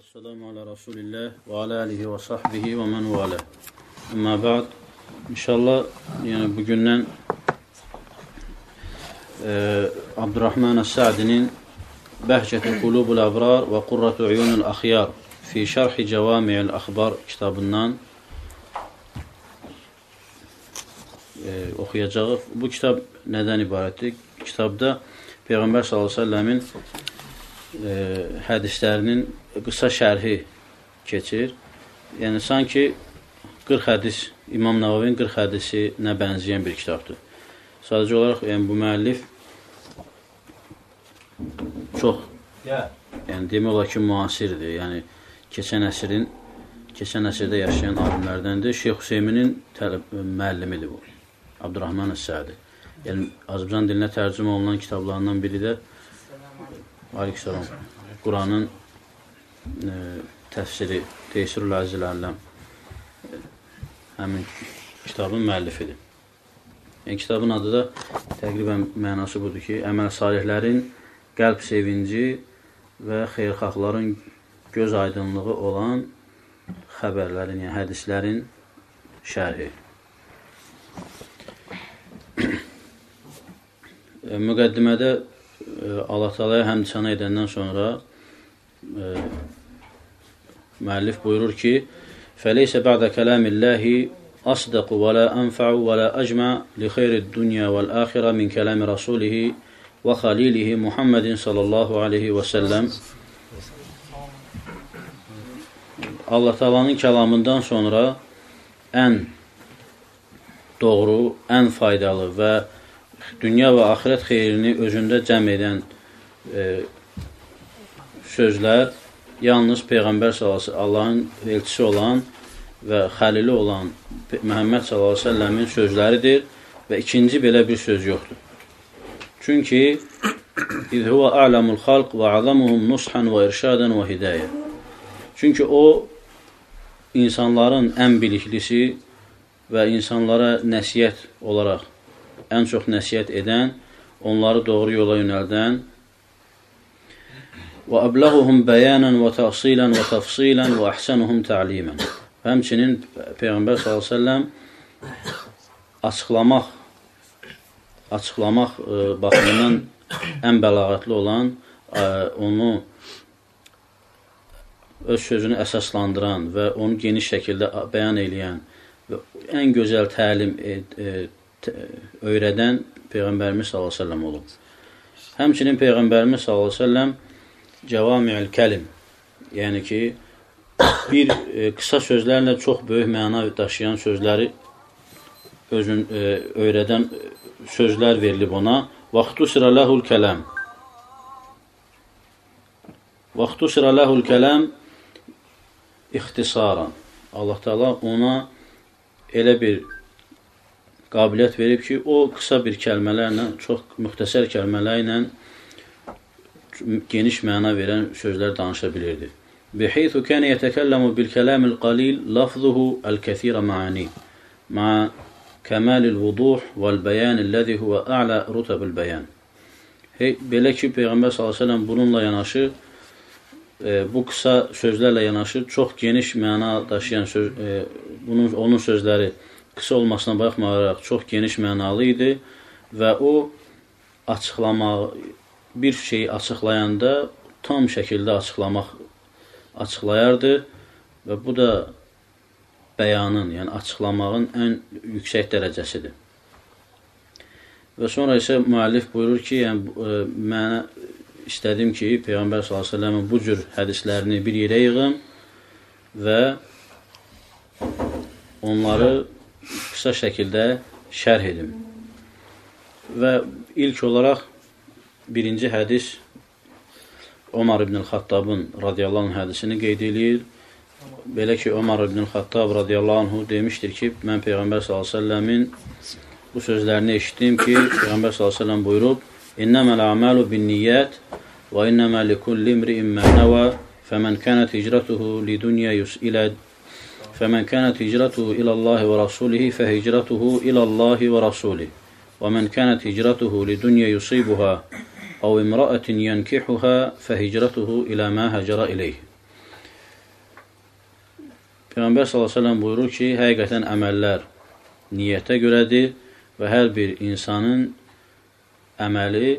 Esselamu ala Rasulillah və ala alihi və sahbihi və mən və alə. Əmmə bə'd, inşallah, bugündən Abdurrahman Əs-Sa'dinin Bəhcət-i Qulubul Əbrar və Qurratu Uyunul Əxyar fi Şərhi Cəvami'l Əxbar kitabından oxuyacağıq. Bu kitab nədən ibarətdir? Kitabda Peyğəmbər s.ə.v-in hədislərinin qısa şərhi keçir. Yəni, sanki 40 hədis, İmam Nəvavinin 40 hədisinə bənzəyən bir kitabdır. Sadəcə olaraq, bu müəllif çox, demək olar ki, müasirdir. Yəni, keçən əsrdə yaşayan alimlərdəndir. Şeyx Hüseyminin müəllimidir bu. Abdurrahman Əs-Sa'di. Yəni, Azərbaycan dilinə tərcümə olunan kitablarından biri də Aleykümselam, Quranın təfsiri, Teysirul Əzizil Ələm həmin kitabın müəllifidir. Yəni, kitabın adı da təqribən mənası budur ki, əməl salihlərin qəlb sevinci və xeyirxahların göz aydınlığı olan xəbərlərin, yəni hədislərin şərhi. Müqəddimədə Allah Teala'ya həmd sənə edəndən sonra müəllif buyurur ki, فَلَيْسَ بَعْدَ كَلَامِ اللّٰهِ أَصْدَقُ وَلَا أَنْفَعُ وَلَا أَجْمَعُ لِخَيْرِ الدُّنْيَا وَالْآخِرَةِ مِنْ كَلَامِ رَسُولِهِ وَخَلِيلِهِ مُحَمَّدٍ صَلَى اللّٰهُ عَلَيْهِ وَسَلَّمْ. Allah Teala'nın kəlamından sonra ən doğru, ən faydalı və dünya və axirət xeyrini özündə cəm edən sözlər yalnız Peyğəmbər s.ə.v, Allahın elçisi olan və xəlili olan Məhəmməd s.ə.v-in sözləridir və ikinci belə bir söz yoxdur. Çünki İz huvə a'lamul xalq və azamuhum nushan və irşadən və hidayə. Çünki o, insanların ən biliklisi və insanlara nəsiyyət olaraq ən çox nəsiyyət edən, onları doğru yola yönəldən və əbləğuhum bəyanən və təfsilən və təfsilən və əhsənuhum tə'limən. Həmçinin Peyğəmbər s.ə.v açıqlamaq baxımından ən bəlağətli olan, onu öz sözünü əsaslandıran və onu geniş şəkildə bəyan edən və ən gözəl təlim öyrədən Peyğəmbərimiz s.ə.v olub. Həmçinin Peyğəmbərimiz s.ə.v Cəvami'l Kəlim, yəni ki, bir qısa sözlərlə çox böyük məna daşıyan sözləri öyrədən sözlər verilib ona. Vaxtusirə ləhul kələm. Vaxtusirə ləhul kələm ixtisaran. Allah Teala ona elə bir qabiliyyət verib ki, o qısa bir kəlmələrlə, çox müxtəsər kəlmələrlə geniş məna verən sözlər danışa bilirdi. Biheythu kənə yətəkəlləmu bil-kələmil qalil lafzuhu əl-kəthirə ma'ani ma'a kəmalil vuduh vəl-bəyanilləzi huvə a'lə rutəbil bəyan. Belə ki, Peyğəmbər s.ə.v bununla yanaşı, bu qısa sözlərlə yanaşı, çox geniş məna daşıyan onun sözləri qısa olmasına baxmayaraq çox geniş mənalı idi və o bir şeyi açıqlayanda tam şəkildə açıqlayardı və bu da bəyanın, yəni açıqlamağın ən yüksək dərəcəsidir. Və sonra isə müəllif buyurur ki, mən istədim ki, Peyğəmbər s.ə.v-in bu cür hədislərini bir yerə yığım və onları qısa şəkildə şərh edim. Və ilk olaraq birinci hədis Ömər ibn Xattabın radiyallahu anh hədisini qeyd edir. Belə ki, Ömər ibn Xattab radiyallahu anh demişdir ki, mən Peyğəmbər s.ə.v-in bu sözlərini eşitdim ki, Peyğəmbər s.ə.v buyurub, İnnəməl əməlu bin niyyət və innəmə likulli imri'in mə nəvə fəmən kənət hicratuhu lidunya yus'iləd fəmən kənət hicratuhu ilallahi və rasulihi fəhicratuhu ilallahi və rasulihi və mən kənət hicratuhu lidunya yusibuha أو امرأة ينكحها فهجرته إلى ما هجر إليه. Peyğəmbər s.ə.v buyurur ki, həqiqətən əməllər niyyətə görədir və hər bir insanın əməli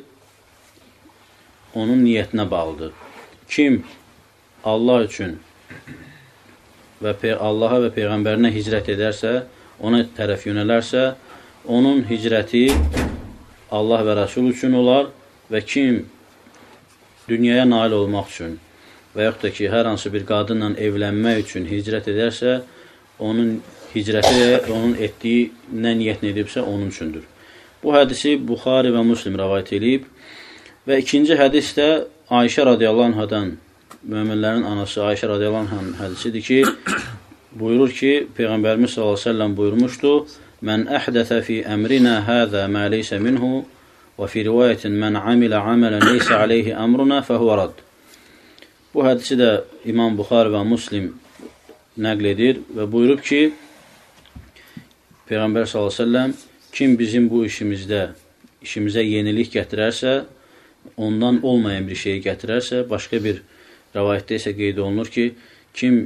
onun niyyətinə bağlıdır. Kim Allah üçün və Allaha və Peyğəmbərinə hicrət edərsə, ona tərəf yönələrsə, onun hicrəti Allah və Rəsul üçün olar və kim dünyaya nail olmaq üçün və yaxud da ki, hər hansı bir qadınla evlənmək üçün hicrət edərsə, onun hicrəti və onun etdiyi nə niyyət edibsə, onun üçündür. Bu hədisi Buxari və Müslim rəvayət edib və ikinci hədis də Ayşə radiyallahu anhadan, möminlərin anası Ayşə radiyallahu anhanın hədisidir ki, buyurur ki, Peyğəmbərimiz s.ə.v buyurmuşdu, Mən əhdəsə fi əmrinə həzə mə leysə minhu və fi rivayətin mən amilə amələn leysə aleyhi əmruna fəhuvə radd. Bu hədisi də İmam Buxari və Müslim nəql edir və buyurub ki, Peyğəmbər s.ə.v kim bizim bu işimizə yenilik gətirərsə, ondan olmayan bir şeyi gətirərsə, başqa bir rəvayətdə isə qeyd olunur ki, kim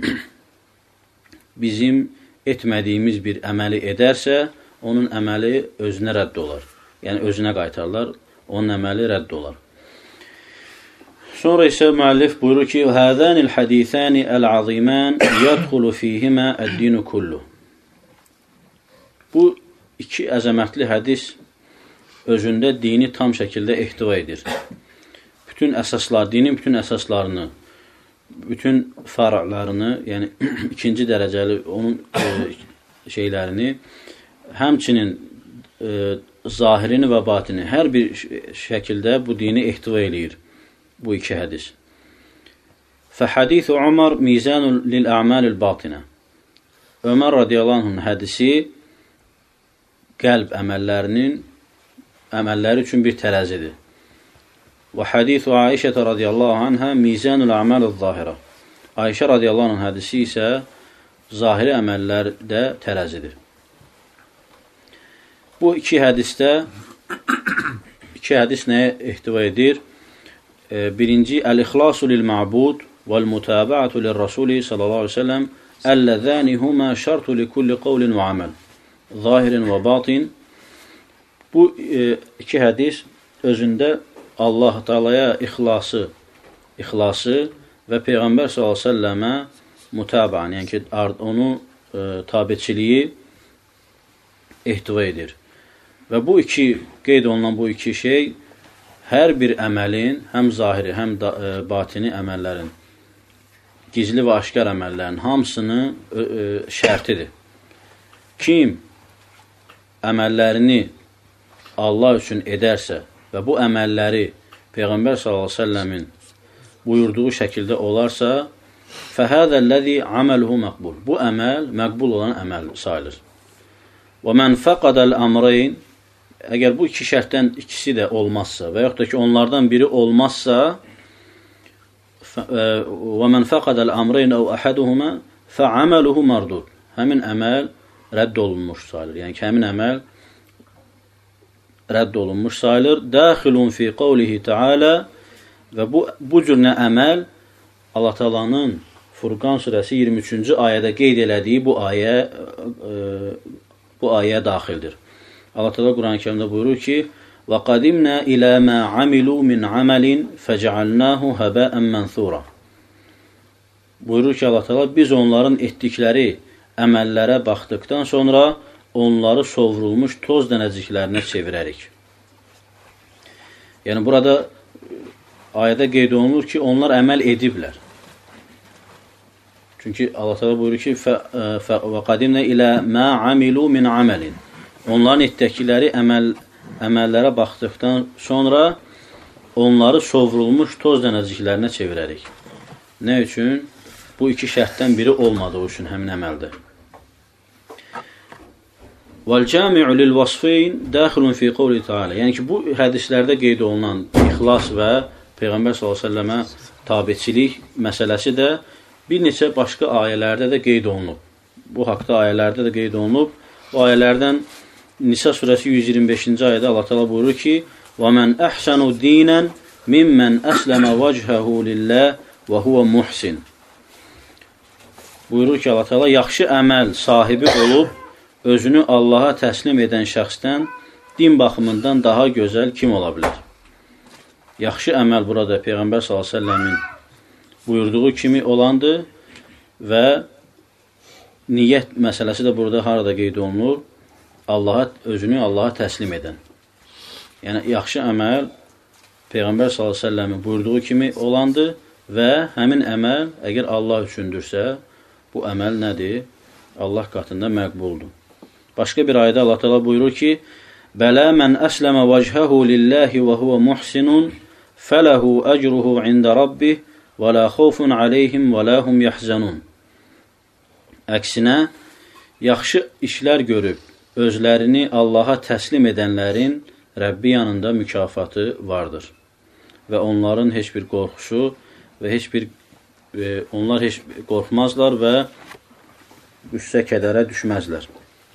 bizim etmədiyimiz bir əməli edərsə, onun əməli özünə rədd olar. Yəni, özünə qaytarlar, onun əməli rədd olar. Sonra isə müəllif buyurur ki, Həzənil hədisəni əl-azimən yədxulu fihimə əd-dinu kullu. Bu iki əzəmətli hədis özündə dini tam şəkildə ehtiva edir. Bütün əsaslar, dinin bütün əsaslarını, bütün fər'larını, yəni ikinci dərəcəli onun şeylərini, həmçinin zahirini və batini hər bir şəkildə bu dini ehtiva eləyir. Bu iki hədis. Fəhədithu Ömər mizanun lil-ə'malil batinə. Ömər radiyallahu anh'ın hədisi qəlb əməlləri üçün bir tərəzidir. Və hədithu Ayşə radiyallahu anhə mizanul ə'malil zahirə. Ayşə radiyallahu anh'ın hədisi isə zahiri əməllərdə tərəzidir. Bu iki hədis nəyə ehtiva edir? Birinci, əl-ixlasu lil-ma'bud vəl-mutaba'atu lil-rasuli sallallahu aleyhi ve sellem əlləzəni huma şartu li kulli qavlin və aməl zahirin və batin. Bu iki hədis özündə Allah Taala'ya ixlası və Peyğəmbər sallallahu aleyhi ve sellemə mutaba'an, yəni ki, onu tabiçiliyi ehtiva edir. Və bu iki, qeyd olunan bu iki şey hər bir əməlin, həm zahiri, həm batini əməllərin, gizli və aşkar əməllərin hamısının şərtidir. Kim əməllərini Allah üçün edərsə və bu əməlləri Peyğəmbər s.ə.v-in buyurduğu şəkildə olarsa, fəhədəlləzi aməluhu məqbul. Bu əməl məqbul olan əməl sayılır. Və mən fəqədəl əmreyn, əgər bu iki şərtdən ikisi də olmazsa və yaxud da ki, onlardan biri olmazsa, və mən fəqədəl əmreyn əv əhəduhumə fə'aməluhu mərdud. Həmin əməl rədd olunmuş sayılır. Yəni ki, həmin əməl rədd olunmuş sayılır. Dəxilun fi qavlihi Teala və bu cür nə əməl Allah Taala'nın Furqan surəsi 23-cü ayədə qeyd elədiyi bu ayəyə daxildir. Allah Teala Quran-ı Kərimdə buyurur ki: "Və qadimna ilə mə amilu min amalin fəcəalnahu haba'an mansura." Buyurur ki, Allah Teala biz onların etdikləri əməllərə baxdıqdan sonra onları sovrulmuş toz dənəciklərinə çevirərik. Yəni burada ayədə qeyd olunur ki, onlar əməl ediblər. Çünki Allah Teala buyurur ki: "Və qadimna ilə mə amilu min amalin." Onların etdikləri əməllərə baxdıqdan sonra onları sovrulmuş toz dənəciklərinə çevirərik. Nə üçün? Bu iki şərtdən biri olmadığı üçün həmin əməldə. Vəl-cami'u lil-vasfayn daxilun fi qawli Teala. Yəni ki, bu hədislərdə qeyd olunan ixlas və Peyğəmbər s.ə.və tabiçilik məsələsi də bir neçə başqa ayələrdə də qeyd olunub. Bu haqda ayələrdə də qeyd olunub. Bu ayələrdən Nisa surəsi 125-ci ayədə Allah Teala buyurur ki: "Və-men əhsanu dinen mimmen əsləmə vəchəhu lillah və huve muhsin." buyurur ki, Allah Teala yaxşı əməl sahibi olub, özünü Allaha təslim edən şəxsdən din baxımından daha gözəl kim ola bilər? Yaxşı əməl burada Peyğəmbər s.ə.v-in buyurduğu kimi olandır və niyyət məsələsi də burada harada qeyd olunur? Özünü Allaha təslim edən. Yəni, yaxşı əməl Peyğəmbər s.ə.v-in buyurduğu kimi olandır və həmin əməl əgər Allah üçündürsə, bu əməl nədir? Allah qatında məqbuldur. Başqa bir ayədə Allah Teala buyurur ki, Bələ mən əsləmə vəchəhu lilləhi və huvə muhsinun fələhu əcruhu ində rabbih və la xofun aleyhim və la hum yəhzənun. Əksinə, yaxşı işlər görüb, özlərini Allaha təslim edənlərin Rəbbi yanında mükafatı vardır. Və onların heç bir qorxusu və onlar heç qorxmazlar və qüssə kədərə düşməzlər.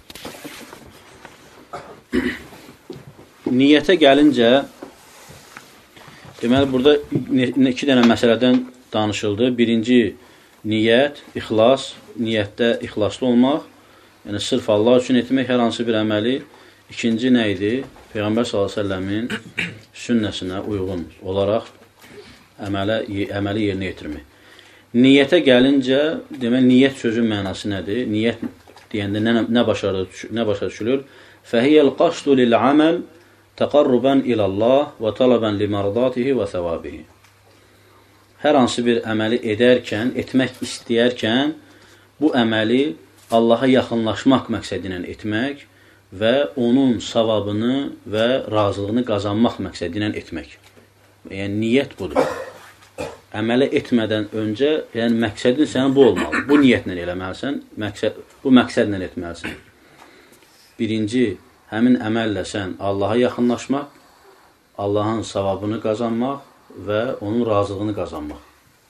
Niyyətə gəlincə, deməli, burada iki dənə məsələdən danışıldı. Birinci, niyyət, ixlas, niyyətdə ixlaslı olmaq, yəni sırf Allah üçün etmək hər hansı bir əməli. İkinci nə idi? Peyğəmbər s.ə.v-in sünnəsinə uyğun olaraq əməli yerinə yetirmək. Niyyətə gəlincə, deməli, niyyət sözün mənası nədir? Niyyət deyəndə nə başa düşülür? Fəhiyyəl qasdu lil-əməl təqarruban ilallah və talabən limardatihi və səvabihi. Hər hansı bir əməli edərkən, etmək istəyərkən, bu əməli Allaha yaxınlaşmaq məqsədi ilə etmək və onun savabını və razılığını qazanmaq məqsədi ilə etmək. Yəni, niyyət budur. Əmələ etmədən öncə, yəni məqsədin sənin bu olmalı. Bu niyyətlə eləməlisən, bu məqsədlə etməlisən. Birinci, həmin əməllə sən Allaha yaxınlaşmaq, Allahın savabını qazanmaq və onun razılığını qazanmaq.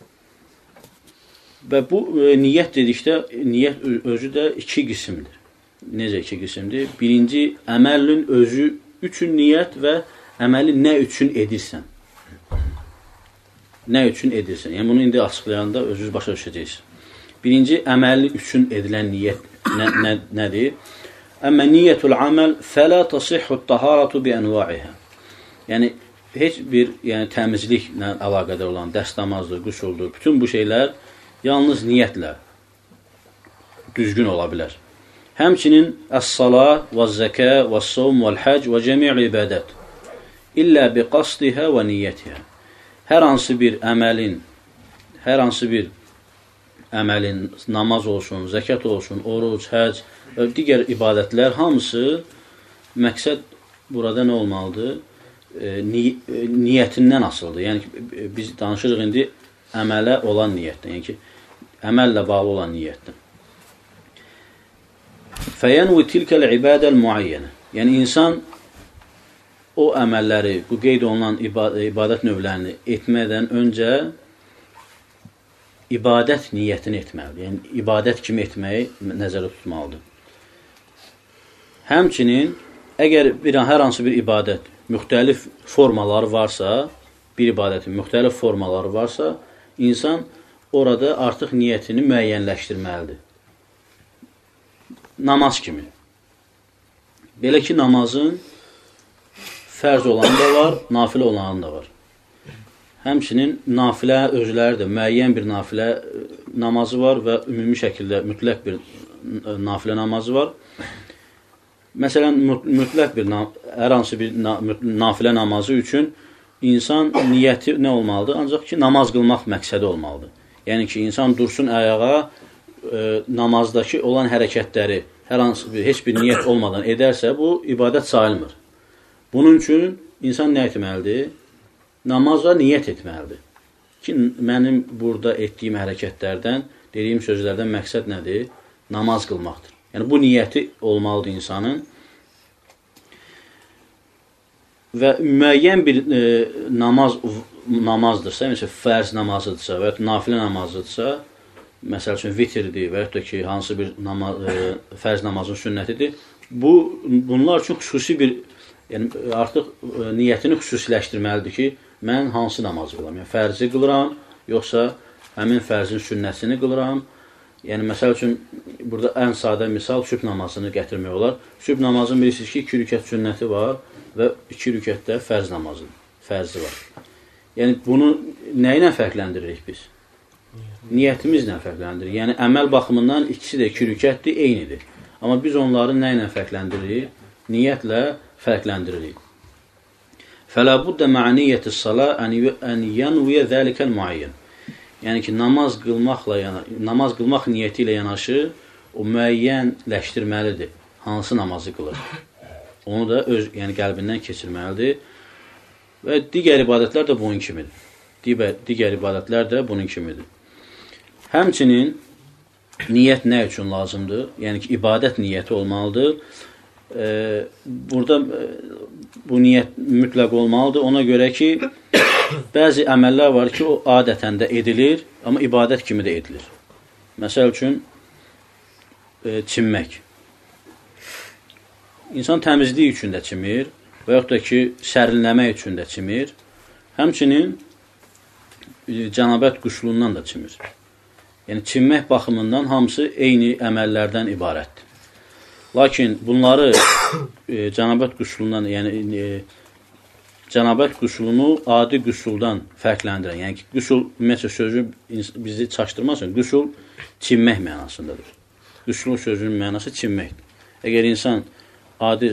Və bu niyyət dedikdə, niyyət özü də iki qismdir. Necə iki qismdir? Birinci, əməlin özü üçün niyyət və əməli nə üçün edirsən. Nə üçün edirsən? Yəni, bunu indi açıqlayanda özünüz başa düşəcəksiniz. Birinci, əməli üçün edilən niyyət nədir? Əmmə niyyətul əməl fələ tasihhut taharatu bi ənva'ihə. Yəni, heç bir təmizliklə əlaqədar olan dəst namazdır, qüsuldur, bütün bu şeylər yalnız niyyətlə düzgün ola bilər. Həmçinin əs-salah və zəkə və s-savm və l-həc və cəmi'l ibadət illə bi qasdihə və niyyətihə. Hər hansı bir əməlin namaz olsun, zəkat olsun, oruc, həc və digər ibadətlər hamısı məqsəd burada nə olmalıdır? Niyyətindən asılıdır. Yəni, biz danışırıq indi əmələ olan niyyətdən. Yəni ki, əməllə bağlı olan niyyətdən. Fəyənvi tilkəl ibadəl muayyənə. Yəni, insan o əməlləri, bu qeyd olunan ibadət növlərini etmədən öncə ibadət niyyətini etməlidir. Yəni, ibadət kimi etməyi nəzərə tutmalıdır. Həmçinin, əgər hər hansı bir ibadət müxtəlif formaları varsa, bir ibadətin müxtəlif formaları varsa, insan orada artıq niyyətini müəyyənləşdirməlidir. Namaz kimi. Belə ki, namazın fərz olanı da var, nafilə olanı da var. Həmçinin nafilə özləri də müəyyən bir nafilə namazı var və ümumi şəkildə mütləq bir nafilə namazı var. Məsələn, mütləq bir, hər hansı bir nafilə namazı üçün insan niyyəti nə olmalıdır? Ancaq ki, namaz qılmaq məqsədi olmalıdır. Yəni ki, insan dursun ayağa, namazdakı olan hərəkətləri hər hansı bir, heç bir niyyət olmadan edərsə, bu ibadət sayılmır. Bunun üçün insan nə etməlidir? Namazla niyyət etməlidir. Ki, mənim burada etdiyim hərəkətlərdən, dediyim sözlərdən məqsəd nədir? Namaz qılmaqdır. Yəni, bu niyyəti olmalıdır insanın. Və müəyyən bir namazdırsa, məsələn, fərz namazıdırsa və ya nafilə namazıdırsa, məsəl üçün vitirdir və ya da ki, hansı bir fərz namazın sünnətidir, bunlar üçün xüsusi bir, yəni artıq niyyətini xüsusiləşdirməlidir ki, mən hansı namazı qılıram? Yəni, fərzi qılıram, yoxsa həmin fərzin sünnəsini qılıram, Yəni, məsəl üçün, burada ən sadə misal sübh namazını gətirmək olar. Sübh namazının bilirsiniz ki, 2 rükət sünnəti var və 2 rükətdə fərz namazın, fərzi var. Yəni, bunu nə ilə fərqləndiririk biz? Niyyətimizlə fərqləndirir. Yəni, əməl baxımından ikisi də 2 rükətdir, eynidir. Amma biz onları nə ilə fərqləndiririk? Niyyətlə fərqləndiririk. فَلَا بُدَّ مَعْنِيَّةِ الصَّلَاءِ أَنْ يَنْوِيَ ذَلِكَ الْمُعَيَّنِ. Yəni ki, namaz qılmaq niyyəti ilə yanaşı o müəyyənləşdirməlidir. Hansı namazı qılır? Onu da yəni qəlbindən keçirməlidir. Və digər ibadətlər də bunun kimidir. Digər ibadətlər də bunun kimidir. Həmçinin niyyət nə üçün lazımdır? Yəni ki, ibadət niyyəti olmalıdır. Burada bu niyyət mütləq olmalıdır. Ona görə ki, bəzi əməllər var ki, o adətən də edilir, amma ibadət kimi də edilir. Məsəl üçün, çimmək. İnsan təmizlik üçün də çimir və yaxud da ki, sərinləmək üçün də çimir. Həmçinin, cənabət qüslundan da çimir. Yəni, çimmək baxımından hamısı eyni əməllərdən ibarətdir. Lakin bunları cənabət qüslundan, yəni cənabət qüslunu adi qüsuldan fərqləndirən, yəni ki, qüsul, ümumiyyətlə sözü bizi çaşdırmasın, qüsul çimmək mənasındadır. Qüsulun sözünün mənası çimməkdir. Əgər insan adi,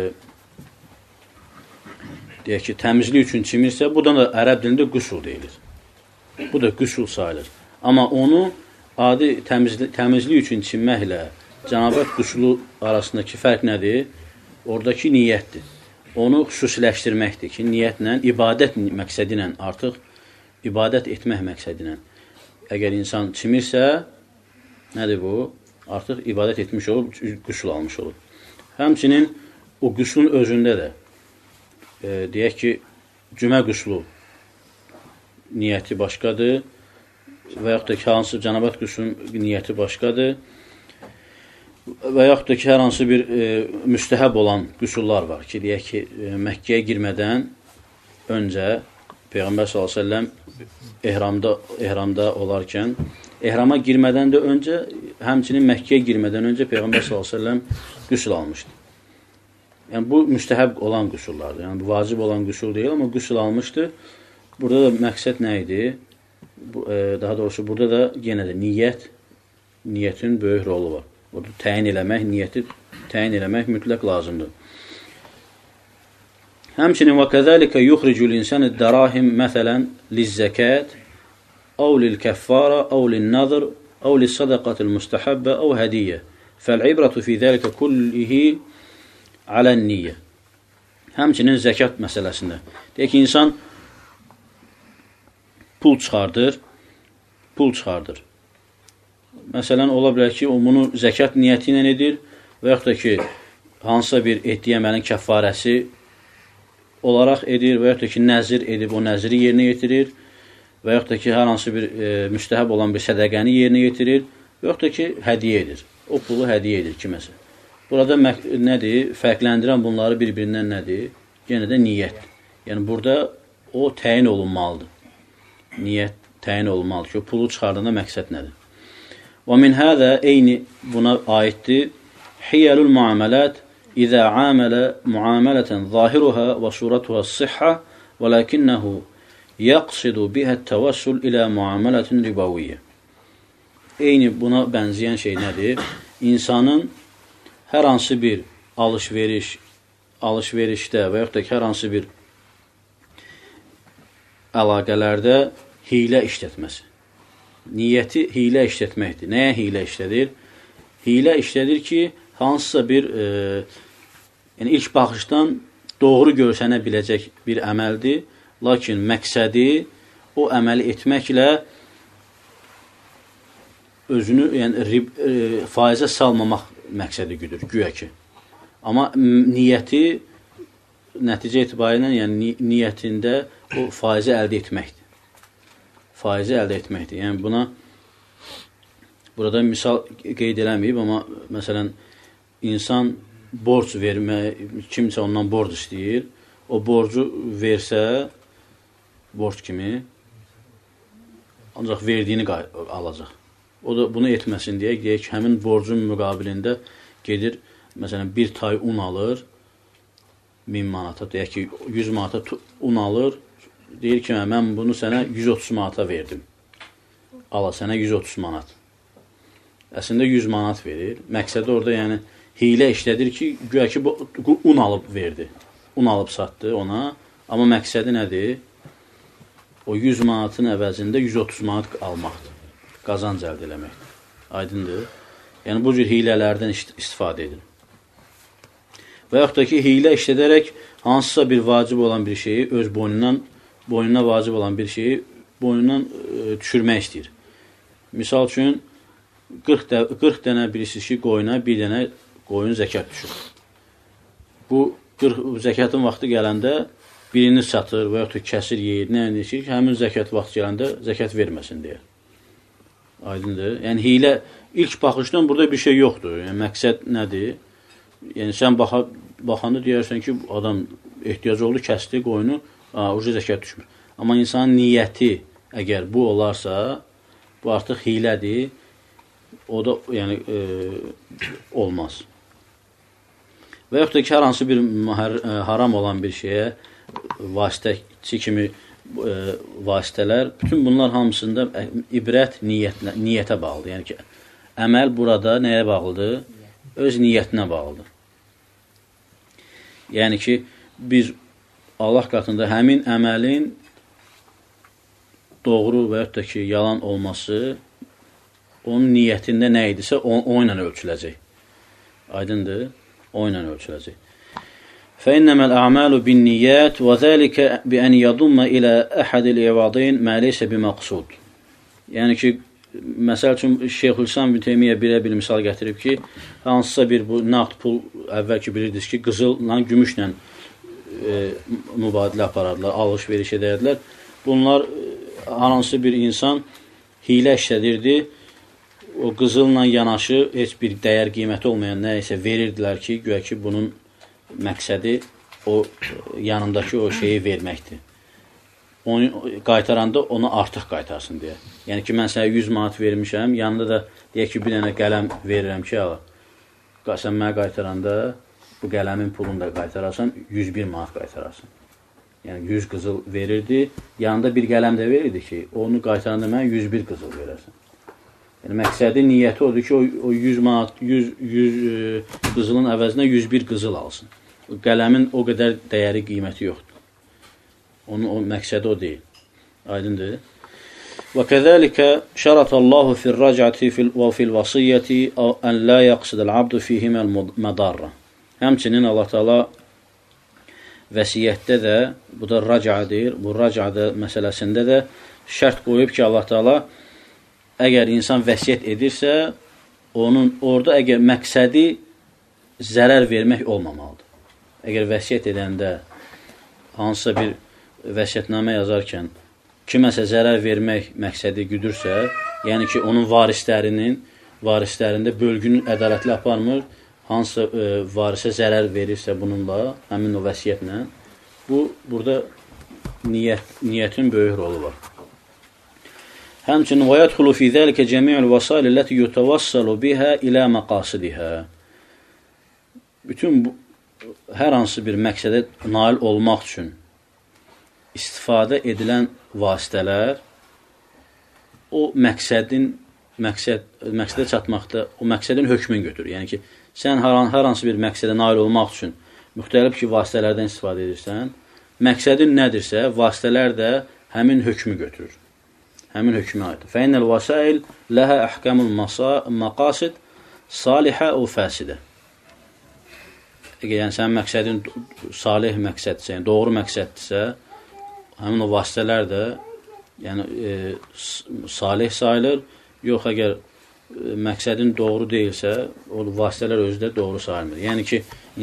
deyək ki, təmizlik üçün çimirsə, bu da ərəb dilində qüsul deyilir. Bu da qüsul sayılır. Amma onu adi təmizlik üçün çimməklə cənabət qüsulu arasındakı fərq nədir? Oradakı niyyətdir. Onu xüsusiləşdirməkdir ki, niyyətlə, ibadət məqsədi ilə, artıq ibadət etmək məqsədi ilə. Əgər insan çimirsə, nədir bu? Artıq ibadət etmiş olub, qüsul almış olub. Həmçinin o qüsulun özündə də, deyək ki, cümə qüsulu niyyəti başqadır və yaxud da ki, hansı cənabət qüsulun niyyəti başqadır. Və yaxud da ki, hər hansı bir müstəhəb olan qüsullar var ki, deyək ki, Məkkəyə girmədən öncə Peyğəmbər s.ə.v ehramda olarkən, ehrama girmədən də öncə, həmçinin Məkkəyə girmədən öncə Peyğəmbər s.ə.v qüsul almışdı. Yəni, bu müstəhəb olan qüsullardır. Yəni, bu vacib olan qüsul deyil, amma qüsul almışdı. Burada da məqsəd nə idi? Daha doğrusu, burada da yenə də niyyətin böyük rolu var. Burada təyin eləmək, niyyəti təyin eləmək mütləq lazımdır. Həmçinin və kəzəlikə yuxricul insani dərahim məsələn lizzəkət, əv lil-kəffara, əv lil-nəzr, əv lis-sadaqatil müstəhəbbə, əv hədiyyə. Fəl-ibratu fi zəlikə kullihi alən-niyyə. Həmçinin zəkat məsələsində. Deyək ki, insan pul çıxardır. Məsələn, ola bilər ki, o bunu zəkat niyyəti ilə edir və yaxud da ki, hansısa bir etdiyi əməlin kəffarəsi olaraq edir və yaxud da ki, nəzir edib o nəziri yerinə yetirir və yaxud da ki, hər hansı bir müstəhəb olan bir sədəqəni yerinə yetirir və yaxud da ki, hədiyyə edir. O pulu hədiyyə edir kiməsə. Burada nədir? Fərqləndirən bunları bir-birindən nədir? Yenə də niyyət. Yəni, burada o təyin olunmalıdır. Niyyət təyin olunmalıdır ki, o pulu çıxardığında məqsəd nədir? Və min hədə eyni buna aiddir. Hiyəlül muamələt İzə amələ muamələtən zahiruhə və suratuhə s-sihhə və ləkinnəhu yəqsidu bihə təvəssül ilə muamələtin ribaviyyə. Eyni buna bənzəyən şey nədir? İnsanın hər hansı bir alışverişdə və yaxud da ki, hər hansı bir əlaqələrdə hiylə işlətməsi. Niyyəti hiylə işlətməkdir. Nəyə hiylə işlədir? Hiylə işlədir ki, hansısa bir yəni ilk baxışdan doğru görsənə biləcək bir əməldir, lakin məqsədi o əməli etməklə özünü yəni, faizə salmamaq məqsədi güdür, güya ki. Amma niyyəti nəticə etibarilə, yəni niyyətində o faizi əldə etməkdir. Faizi əldə etməkdir. Yəni buna burada misal qeyd eləməyib, amma məsələn insan borc vermək, kimsə ondan borc istəyir, o borcu versə, borc kimi, ancaq verdiyini alacaq. O da bunu etməsin deyə, deyək, həmin borcun müqabilində gedir, məsələn, bir tay un alır, 1000 manata, deyək ki, 100 manata un alır, deyir ki, mən bunu sənə 130 manata verdim. Ala, sənə 130 manat. Əslində 100 manat verir. Məqsədi orada, yəni, hiylə işlədir ki, güya ki, un alıb verdi. Un alıb satdı ona, amma məqsədi nədir? O 100 manatın əvəzində 130 manat almaqdır. Qazanc əldə eləməkdir. Aydındır. Yəni, bu cür hilələrdən istifadə edilir. Və yaxud da ki, hilə işlədərək hansısa bir vacib olan bir şeyi öz boynuna vacib olan bir şeyi boynundan düşürmək istəyir. Misal üçün, 40 dənə bilirsiniz ki, qoyuna bir dənə qoyun zəkat düşür. Bu, zəkatın vaxtı gələndə birini satır və yaxud da kəsir, yeyir, nə edir ki, həmin zəkat vaxtı gələndə zəkat verməsin deyə. Aydındır. Yəni, hilə ilk baxışdan burada bir şey yoxdur. Yəni, məqsəd nədir? Yəni, sən baxanda deyərsən ki, adam ehtiyacı oldu, kəsdi qoyunu, uca zəkat düşmür. Amma insanın niyyəti, əgər bu olarsa, bu artıq hilədir, o da yəni, olmaz. Və yaxud da ki, hər hansı bir haram olan bir şeyə vasitəçi kimi vasitələr, bütün bunlar hamısında ibrət niyyətə bağlıdır. Yəni ki, əməl burada nəyə bağlıdır? Öz niyyətinə bağlıdır. Yəni ki, biz Allah qatında həmin əməlin doğru və yaxud da ki, yalan olması onun niyyətində nə idisə, o ilə ölçüləcək. Aydındır? O ilə ölçüləcək. فإنما الأعمال بالنيات وذلك بأن يضم إلى أحد الإعواضين ما ليس بمقصود. Yəni ki, məsəl üçün Şeyxülislam İbn Teymiyyə bir misal gətirib ki, hansısa bir bu nağd pul əvvəlki bilirdiniz ki, qızılla, gümüşlə mübadilə aparardılar, alış-veriş edərdilər. Bunlar hansı bir insan hilə işlədirdi, o qızılla yanaşı heç bir dəyər qiyməti olmayan nə isə verirdilər ki, güya ki, bunun məqsədi o yanındakı o şeyi verməkdir. Onu qaytaranda onu artıq qaytarsın deyə. Yəni ki, mən sənə 100 manat vermişəm, yanında da deyək ki, bir dənə qələm verirəm ki, sən mənə qaytaranda bu qələmin pulunu da qaytararsan, 101 manat qaytararsan. Yəni 100 qızıl verirdi, yanında bir qələm də verirdi ki, onu qaytaranda mənə 101 qızıl verərsən. Yəni, məqsədi, niyyəti odur ki, o 100 manat, 100 qızılın əvəzinə 101 qızıl alsın. Qələmin o qədər dəyəri, qiyməti yoxdur. Onun o məqsədi o deyil. Aydındır. Və kəzəlikə şəratallahu fil-rəcəti və fil-vasiyyəti ən la yaqsidəl abdu fihiməl mədarra. Həmçinin Allah Teala vəsiyyətdə də, bu da rəcədir, bu rəcədə məsələsində də şərt qoyub ki, Allah Teala əgər insan vəsiyyət edirsə, onun orada əgər məqsədi zərər vermək olmamalıdır. Əgər vəsiyyət edəndə hansısa bir vəsiyyətnamə yazarkən kiməsə zərər vermək məqsədi güdürsə, yəni ki, onun varislərində bölgünün ədalətli aparmır, hansısa varisə zərər verirsə bununla, həmin o vəsiyyətlə, burada niyyətin böyük rolu var. Həmçinin وَيَدْخُلُ فِي ذَلِكَ جَمِيعُ الْوَسَائِلِ الَّتِي يُتَوَصَّلُ بِهَا إِلَى مَقَاصِدِهَا. Bütün bu, hər hansı bir məqsədə nail olmaq üçün istifadə edilən vasitələr o məqsədə çatmaqda, o məqsədin hökmünü götürür. Yəni ki, sən hər hansı bir məqsədə nail olmaq üçün müxtəlif ki, vasitələrdən istifadə edirsən, məqsədin nədirsə, vasitələr də həmin hökmü götürür. Həmin hökmə aiddir. Fəinnəl vəsail ləhə əhkəmul məqasid salihə o fəsidə. Yəni, sənin məqsədin salih məqsəddirsə, yəni doğru məqsəddirsə, həmin o vasitələr də yəni, salih sayılır. Yox, əgər məqsədin doğru deyilsə, o vasitələr özü də doğru sayılmır. Yəni ki,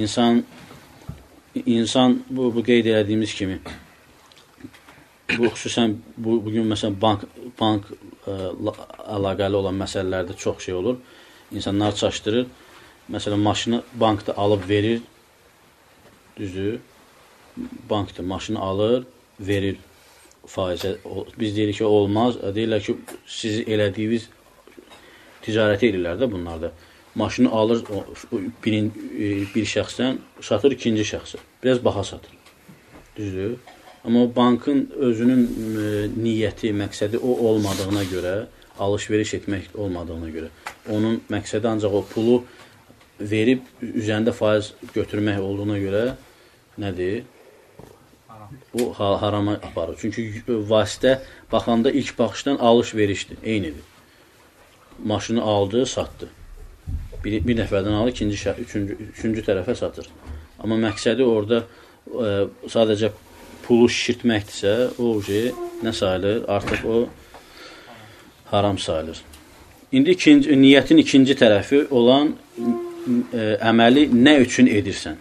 insan bu qeyd elədiyimiz kimi, bu xüsusən bugün məsələn bank əlaqəli olan məsələlərdə çox şey olur. İnsanlar çaşdırır. Məsələn, maşını bankda alıb verir, düzdür, bankda maşını alır, verir faizə. Biz deyirik ki, olmaz. Deyirlər ki, siz elədiyiniz ticarət edirlər də bunlar da. Maşını alır bir şəxsdən, satır ikinci şəxsə. Biraz baha satır. Düzdür? Amma bankın özünün niyyəti, məqsədi o olmadığına görə, alış-veriş etmək olmadığına görə, onun məqsədi ancaq o pulu verib üzərində faiz götürmək olduğuna görə nədir? O harama aparır. Çünki vasitə baxanda ilk baxışdan alış-verişdir, eynidir. Maşını aldı, satdı. Bir nəfərdən alır, üçüncü tərəfə satır. Amma məqsədi orada sadəcə pulu şişirtməkdirsə, o nə sayılır? Artıq o haram sayılır. İndi niyyətin ikinci tərəfi olan əməli nə üçün edirsən?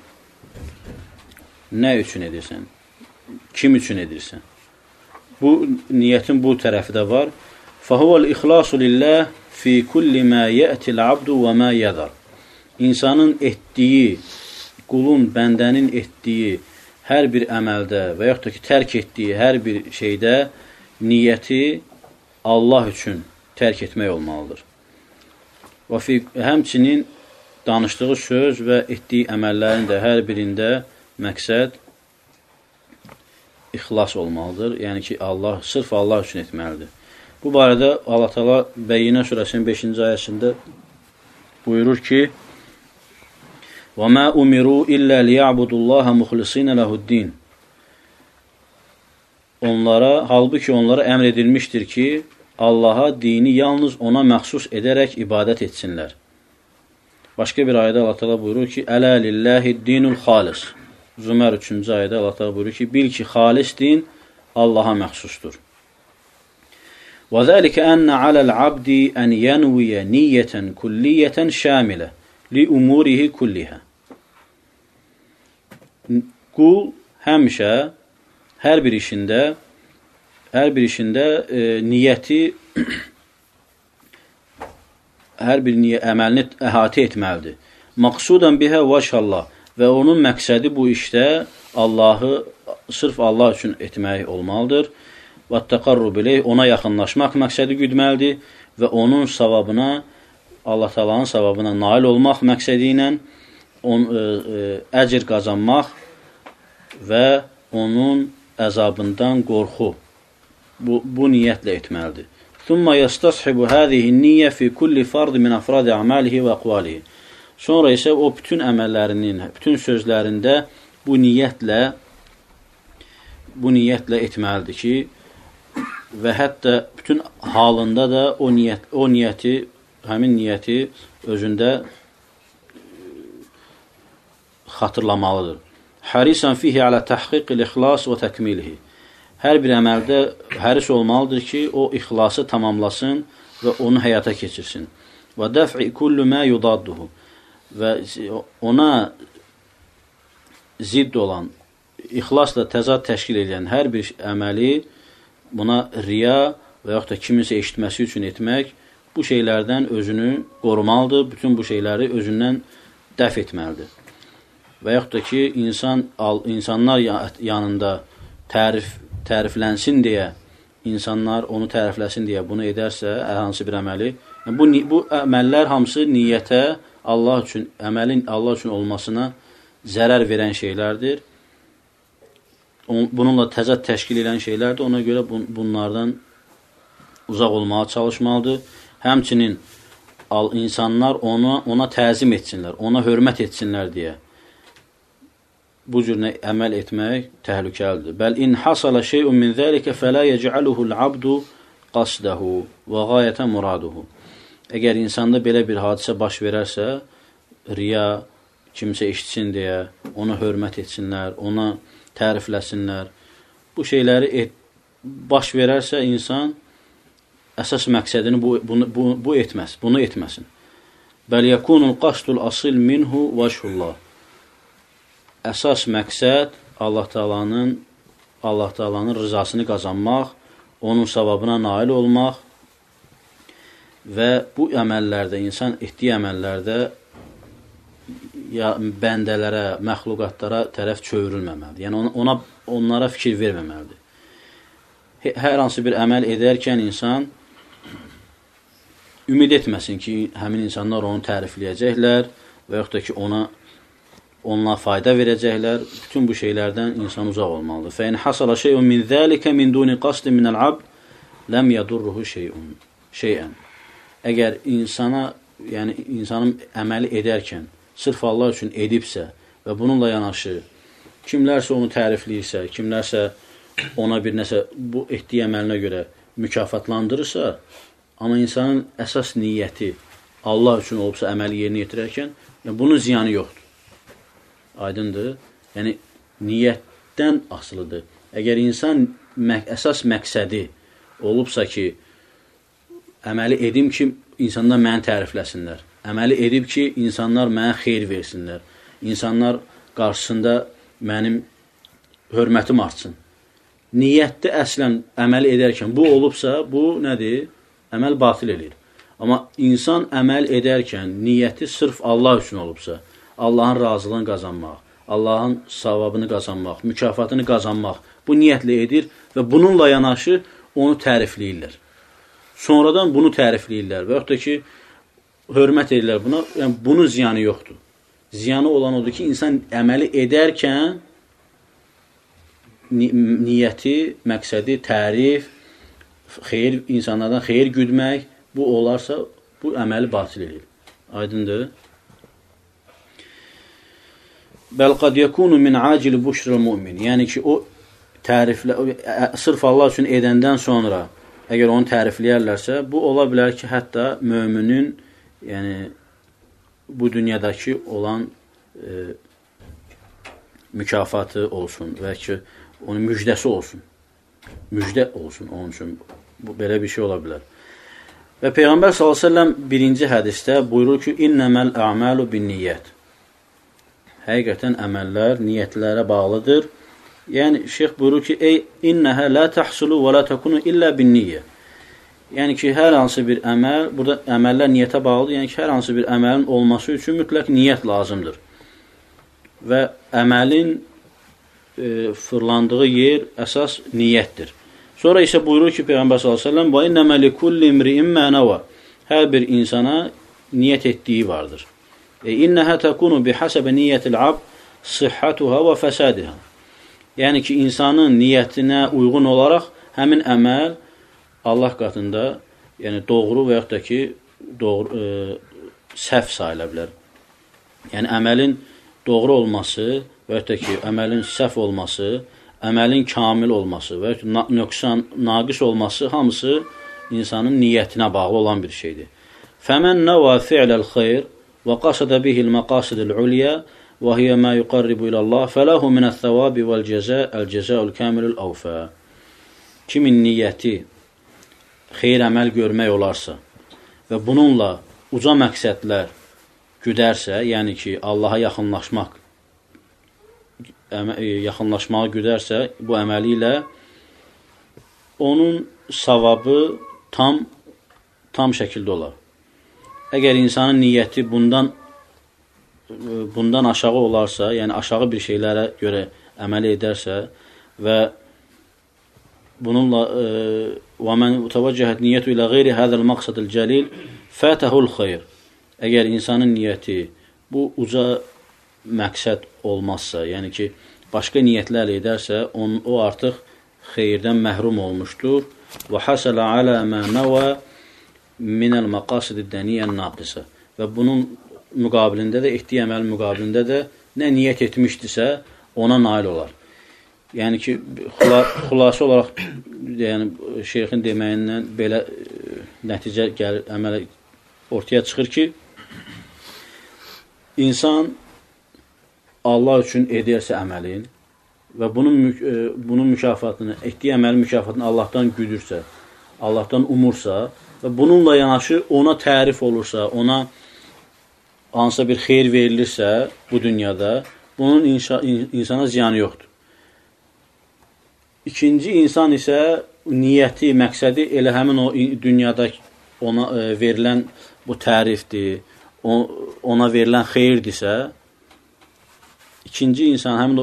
Nə üçün edirsən? Kim üçün edirsən? Bu niyyətin bu tərəfi də var. فَهُوَ الْإِخْلَاصُ لِلَّهِ فِي كُلِّ مَا يَأْتِ الْعَبْدُ وَمَا يَذَرُ. İnsanın etdiyi, qulun, bəndənin etdiyi hər bir əməldə və yaxud da ki, tərk etdiyi hər bir şeydə niyyəti Allah üçün tərk etmək olmalıdır. Və həmçinin danışdığı söz və etdiyi əməllərin də hər birində məqsəd ixlas olmalıdır. Yəni ki, sırf Allah üçün etməlidir. Bu barədə Allah Teala Bəyyinə surəsinin 5-ci ayəsində buyurur ki: وَمَا أُمِرُوا إِلَّا لِيَعْبُدُوا اللّٰهَ مُخْلِصِينَ لَهُ الدِّينَ. Halbuki onlara əmr edilmişdir ki, Allaha dini yalnız ona məxsus edərək ibadət etsinlər. Başqa bir ayədə Allah Teala buyurur ki: "Ələ lillahi dinul xalis." Zümər 3-cü ayədə Allah Teala buyurur ki, bil ki, xalis din Allaha məxsusdur. وَذَلِكَ أَنَّ عَلَى الْعَبْدِ أَنْ يَنْوِيَ نِيَّةً كُلِّيَّةً شَامِلَةً لِأُمُورِهِ كُلِّهَا. Qul həmişə hər bir işində niyyəti hər bir əməlini əhatə etməlidir. Maqsudan bihə vəşəllah və onun məqsədi bu işdə Allahı sırf Allah üçün etmək olmalıdır. Və təqarrub ileyh, ona yaxınlaşmaq məqsədi güdməlidir və onun savabına, Allah Taala'nın savabına nail olmaq məqsədi ilə əcr qazanmaq və onun əzabından qorxu bu niyyətlə etməlidir. Thumma yastashibu hadhihi niyyə fi kulli fard min afrad a'malihi və aqwalihi. Sonra isə o bütün əməllərinin, bütün sözlərində bu niyyətlə etməlidir ki, və hətta bütün halında da həmin niyyəti özündə xatırlamalıdır. Harisan fihi alə təhqiqil ixlas və təkmilihi. Hər bir əməldə həris olmalıdır ki, o ixlası tamamlasın və onu həyata keçirsin. Və dəf'i kullu mə yudadduhu. Və ona zidd olan, ixlasla təzad təşkil edən hər bir əməli, buna riya və yaxud da kiminsə eşitməsi üçün etmək, bu şeylərdən özünü qorumalıdır, bütün bu şeyləri özündən dəf etməlidir. Və yaxud da ki, insanlar yanında təriflənsin deyə, insanlar onu tərifləsin deyə bunu edərsə, hansı bir əməli, bu əməllər hamısı niyyətə, əməlin Allah üçün olmasına zərər verən şeylərdir. Bununla təzad təşkil edən şeylərdir. Ona görə bunlardan uzaq olmağa çalışmalıdır. Həmçinin insanlar ona təzim etsinlər, ona hörmət etsinlər deyə bu cür əməl etmək təhlükəlidir. Bəl in hasala şey'un min zəlikə fələ yec'aluhu'l abdu qasdahu və gayətə muraduhu. Əgər insanda belə bir hadisə baş verərsə, riya, kimsə eşitsin deyə, ona hörmət etsinlər, ona tərifləsinlər. Bu şeyləri baş verərsə insan əsas məqsədini bunu etməsin. Bəl yəkunul qasdul asil minhu vəşhullah. Əsas məqsəd Allah Taala'nın rızasını qazanmaq, onun savabına nail olmaq və bu əməllərdə, insan etdiyi əməllərdə bəndələrə, məxluqatlara tərəf çövürülməməlidir. Yəni onlara fikir verməməlidir. Hər hansı bir əməl edərkən insan ümid etməsin ki, həmin insanlar onu tərifləyəcəklər və yaxud da ki, onunla fayda verəcəklər. Bütün bu şeylərdən insan uzaq olmalıdır. Fəin hasala şeyun min zəlikə min duni qasdi minəl abd ləm yadurruhu şeyən. Əgər insanın əməli edərkən sırf Allah üçün edibsə və bununla yanaşı kimlərsə onu tərifləyirsə, kimlərsə ona bir nəsə bu etdiyi əməlinə görə mükafatlandırırsa, amma insanın əsas niyyəti Allah üçün olubsa əməli yerinə yetirərkən, bunun ziyanı yoxdur. Aydındır. Yəni, niyyətdən asılıdır. Əgər insan əsas məqsədi olubsa ki, əməli edim ki, insanlar məni tərifləsinlər. Əməli edib ki, insanlar mənə xeyir versinlər. İnsanlar qarşısında mənim hörmətim artsın. Niyyətdə əslən əməl edərkən bu olubsa, bu nədir? Əməl batil edir. Amma insan əməl edərkən niyyəti sırf Allah üçün olubsa, Allahın razılığını qazanmaq, Allahın savabını qazanmaq, mükafatını qazanmaq, bu niyyətlə edir və bununla yanaşı onu tərifləyirlər. Sonradan bunu tərifləyirlər və yaxud da ki, hörmət edirlər buna, yəni bunun ziyanı yoxdur. Ziyanı olan odur ki, insan əməli edərkən niyyəti, məqsədi, tərif, xeyir, insanlardan xeyir güdmək, bu olarsa, bu əməli batil edir. Aydındır. Bəl qad yekunu min acili buşril mümin. Yəni ki, o təriflə, sırf Allah üçün edəndən sonra, əgər onu tərifləyərlərsə, bu ola bilər ki, hətta möminin, yəni, bu dünyadakı olan mükafatı olsun və ki, onun müjdəsi olsun. Müjdə olsun onun üçün. Bu, belə bir şey ola bilər. Və Peyğəmbər s.ə.v birinci hədisdə buyurur ki, İnnəməl ə'məlu bin niyyət. Həqiqətən əməllər niyyətlərə bağlıdır. Yəni, şeyx buyurur ki, İnnəhə lə təhsulu və lə təkunu illə bin niyyə. Yəni ki, hər hansı bir əməl, burada əməllər niyyətə bağlıdır. Yəni ki, hər hansı bir əməlin olması üçün mütləq niyyət lazımdır. Və əməlin fırlandığı yer əsas niyyətdir. Sonra isə buyurur ki, Peyğəmbər s.ə.v və innəmə likulli imri'in mə nəvə. Hər bir insana niyyət etdiyi vardır. İnnəhə təkunu bihəsəbə niyyətil abd sıhhatuha və fəsadiha. Yəni ki, insanın niyyətinə uyğun olaraq həmin əməl Allah qatında yəni doğru və yaxud da ki, səhv sayıla bilər. Yəni, əməlin doğru olması və yaxud da ki, əməlin səhv olması, əməlin kamil olması və yaxud naqis olması hamısı insanın niyyətinə bağlı olan bir şeydir. Fəmən nəvə fi'ləl xeyr və qasədə bihil məqasidil uliyə və hiyə mə yuqarribu ilallah fələhu minəl thəvabi vəl cəzəul kamilul avfə. Kimin niyyəti xeyr əməl görmək olarsa və bununla uca məqsədlər güdərsə, yəni ki, Allaha yaxınlaşmağı güdərsə, bu əməli ilə onun savabı tam şəkildə olar. Əgər insanın niyyəti bundan aşağı olarsa, yəni aşağı bir şeylərə görə əməl edərsə və bununla وَمَنْ تَوَجَّهَتْ نِيَّةُ إِلَى غَيْرِ هَذَا الْمَقْصَدِ الْجَلِيلِ فَاتَهُ الْخَيْرِ. Əgər insanın niyyəti bu uca məqsəd olmazsa, yəni ki, başqa niyyətlərlə edərsə, o artıq xeyirdən məhrum olmuşdur. وَحَسَلَ عَلَى مَا نَوَى مِنَ الْمَقَاسِدِ الدَّنِيَّ النَّاقِسَ. Və bunun müqabilində də, etdiyi əməl müqabilində də nə niyyət etmişdirsə, ona nail olar. Yəni ki, xülasə olaraq yəni, şeyxin deməyindən belə nəticə gəlir, əmələ ortaya çıxır ki, insan Allah üçün edirsə əməlin və bunun mükafatını, etdiyi əməlin mükafatını Allahdan güdürsə, Allahdan umursa və bununla yanaşı ona tərif olursa, ona hansısa bir xeyir verilirsə bu dünyada, bunun insana ziyanı yoxdur. İkinci insan isə niyyəti, məqsədi elə həmin o dünyada ona verilən bu tərifdir, ona verilən xeyirdirsə, ikinci insan həmin o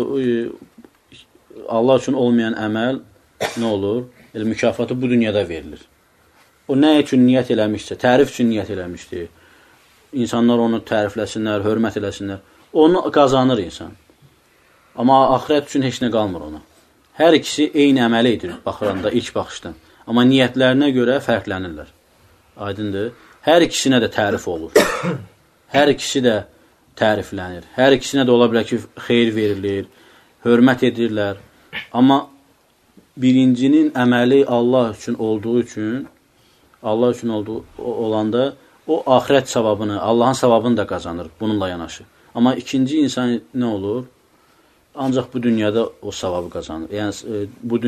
Allah üçün olmayan əməl nə olur? Elə mükafatı bu dünyada verilir. o nə üçün niyyət eləmişsə, tərif üçün niyyət eləmişdir, insanlar onu tərifləsinlər, hörmət eləsinlər, onu qazanır insan. Amma axirət üçün heç nə qalmır ona. Hər ikisi eyni əməli edir baxıranda, ilk baxışdan. Amma niyyətlərinə görə fərqlənirlər. Aydındır. Hər ikisinə də tərif olur. Hər ikisi də təriflənir. Hər ikisinə də ola bilər ki, xeyir verilir, hörmət edirlər. Amma birincinin əməli Allah üçün olduğu üçün, Allah üçün olanda o axirət savabını, Allahın savabını da qazanır bununla yanaşı. Amma ikinci insan nə olur? Ancaq bu dünyada o savabı qazanır. Yəni, bu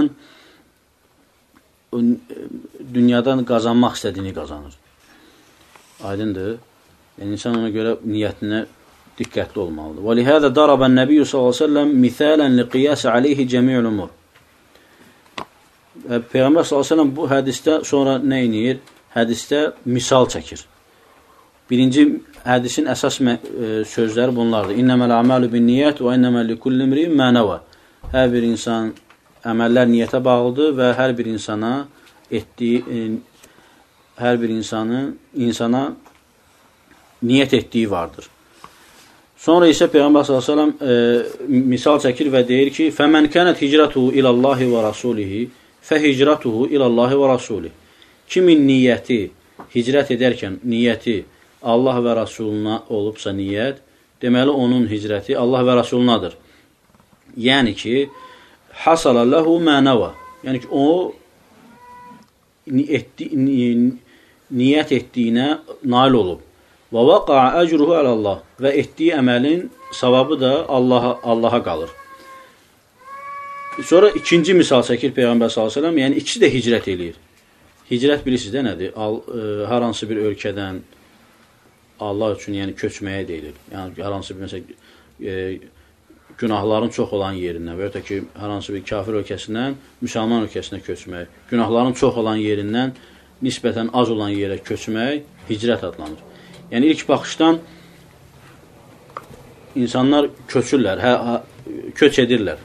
dünyadan qazanmaq istədiyini qazanır. Aydındır. Yəni, insan ona görə niyyətinə diqqətli olmalıdır. وَلِهَذَا دَرَبَ النَّبِيُّ صَلَّى اللّٰهُ عَلَيْهِ وَسَلَّمْ مِثَالًا لِقِيَاسَ عَلَيْهِ جَمِيعُ الْأُمُورِ. Peyğəmbər s.ə.v bu hədisdə sonra nə edir? Hədisdə misal çəkir. Birinci hədisin əsas sözləri bunlardır. İnnəməl əməlu bin niyyət və innəməl likulli imri'in mə nəvə. Hər bir insan əməllər niyyətə bağlıdır və hər bir insana niyyət etdiyi vardır. Sonra isə Peyğəmbər s.ə.v misal çəkir və deyir ki, فَمَنْ كَانَتْ هِجْرَتُهُ إِلَى اللّٰهِ وَرَسُولِهِ فَهِجْرَتُهُ إِلَى اللّٰهِ وَرَسُولِهِ. Kimin niyyəti, hicrət edərkən niyyəti Allah və Rasuluna olubsa niyyət, deməli onun hicrəti Allah və Rasulunadır. Yəni ki, حَصَلَ لَهُ مَا نَوَى. Yəni ki, o niyyət etdiyinə nail olub. Və vaqa'a əcruhu alallah. Və etdiyi əməlin savabı da Allaha qalır. Sonra ikinci misal çəkir Peyğəmbər s.ə.v. Yəni ikisi də hicrət eləyir. Hicrət bilirsiniz də nədir? Hər hansı bir ölkədən Allah üçün yəni köçməyə deyilir. Yəni hər hansı bir məsələ günahların çox olan yerindən və ya ki, hər hansı bir kafir ölkəsindən müsəlman ölkəsinə köçmək, günahların çox olan yerindən nisbətən az olan yerə köçmək hicrət adlanır. Yəni, ilk baxışdan insanlar köçürlər, köç edirlər.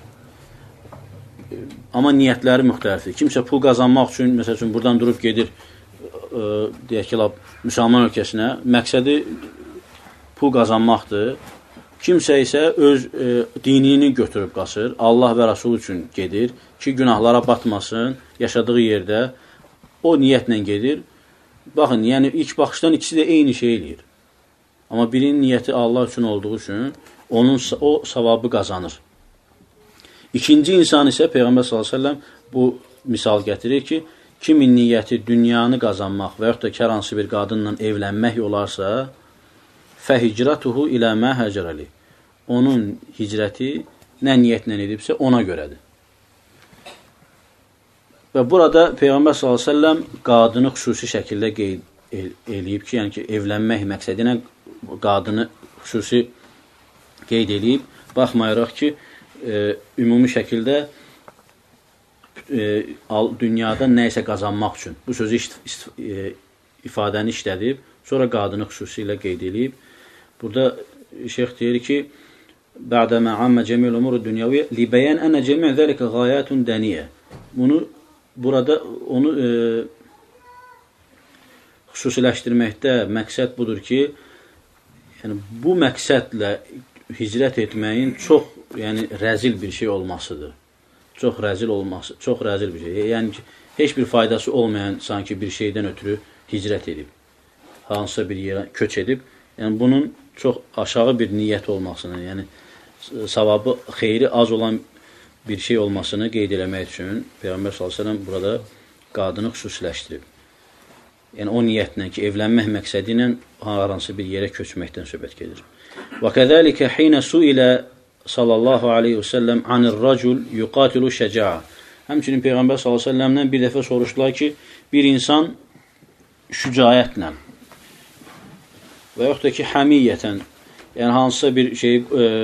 Amma niyyətləri müxtəlifdir. Kimsə pul qazanmaq üçün, məsəl üçün, buradan durub gedir, deyək ki, müsəlman ölkəsinə, məqsədi pul qazanmaqdır. Kimsə isə öz dinini götürüb qaçır, Allah və Rasul üçün gedir ki, günahlara batmasın, yaşadığı yerdə o niyyətlə gedir. Baxın, yəni ilk baxışdan ikisi də eyni şey eləyir. Amma birinin niyyəti Allah üçün olduğu üçün o savabı qazanır. İkinci insan isə Peyğəmbər s.ə.v bu misal gətirir ki, kimin niyyəti dünyanı qazanmaq və yaxud da hər hansı bir qadınla evlənmək olarsa, fəhicratuhu ilə mə həcərəli. Onun hicrəti nə niyyətlə edibsə ona görədir. Və burada Peyğəmbər s.ə.v qadını xüsusi şəkildə qeyd eləyib ki, yəni ki, evlənmək məqsədinə qadını xüsusi qeyd eləyib. Baxmayaraq ki, ümumi şəkildə dünyada nə isə qazanmaq üçün bu sözü ifadəni işlədib, sonra qadını xüsusilə qeyd eləyib. Burada şeyx deyir ki, Bə'dəmə ammə cəmiyyəl umuru dünyaviyyə libəyən ənə cəmiyyə zəlikə qayətun dəniyyə. Burada onu xüsusiləşdirməkdə məqsəd budur ki, yəni, bu məqsədlə hicrət etməyin çox rəzil bir şey olmasıdır. Çox rəzil bir şey. Yəni, heç bir faydası olmayan sanki bir şeydən ötürü hicrət edib, hansısa bir yerə köç edib, yəni bunun çox aşağı bir niyyət olmasını, yəni savabı, xeyri az olan bir şey olmasını qeyd eləmək üçün Peyğəmbər s.ə.v burada qadını xüsusiləşdirib. Yəni o niyyətlə ki, evlənmək məqsədi ilə hansı bir yerə köçməkdən söhbət gedir. Və kəzəlikə hinə suilə sallallahu aleyhi və səlləm anir-racul yuqatilu şəca'a. Həmçinin Peyğəmbər s.ə.v-dən bir dəfə soruşdular ki, bir insan şücaətlə və yaxud da ki, həmiyyətən, yəni hansısa bir şey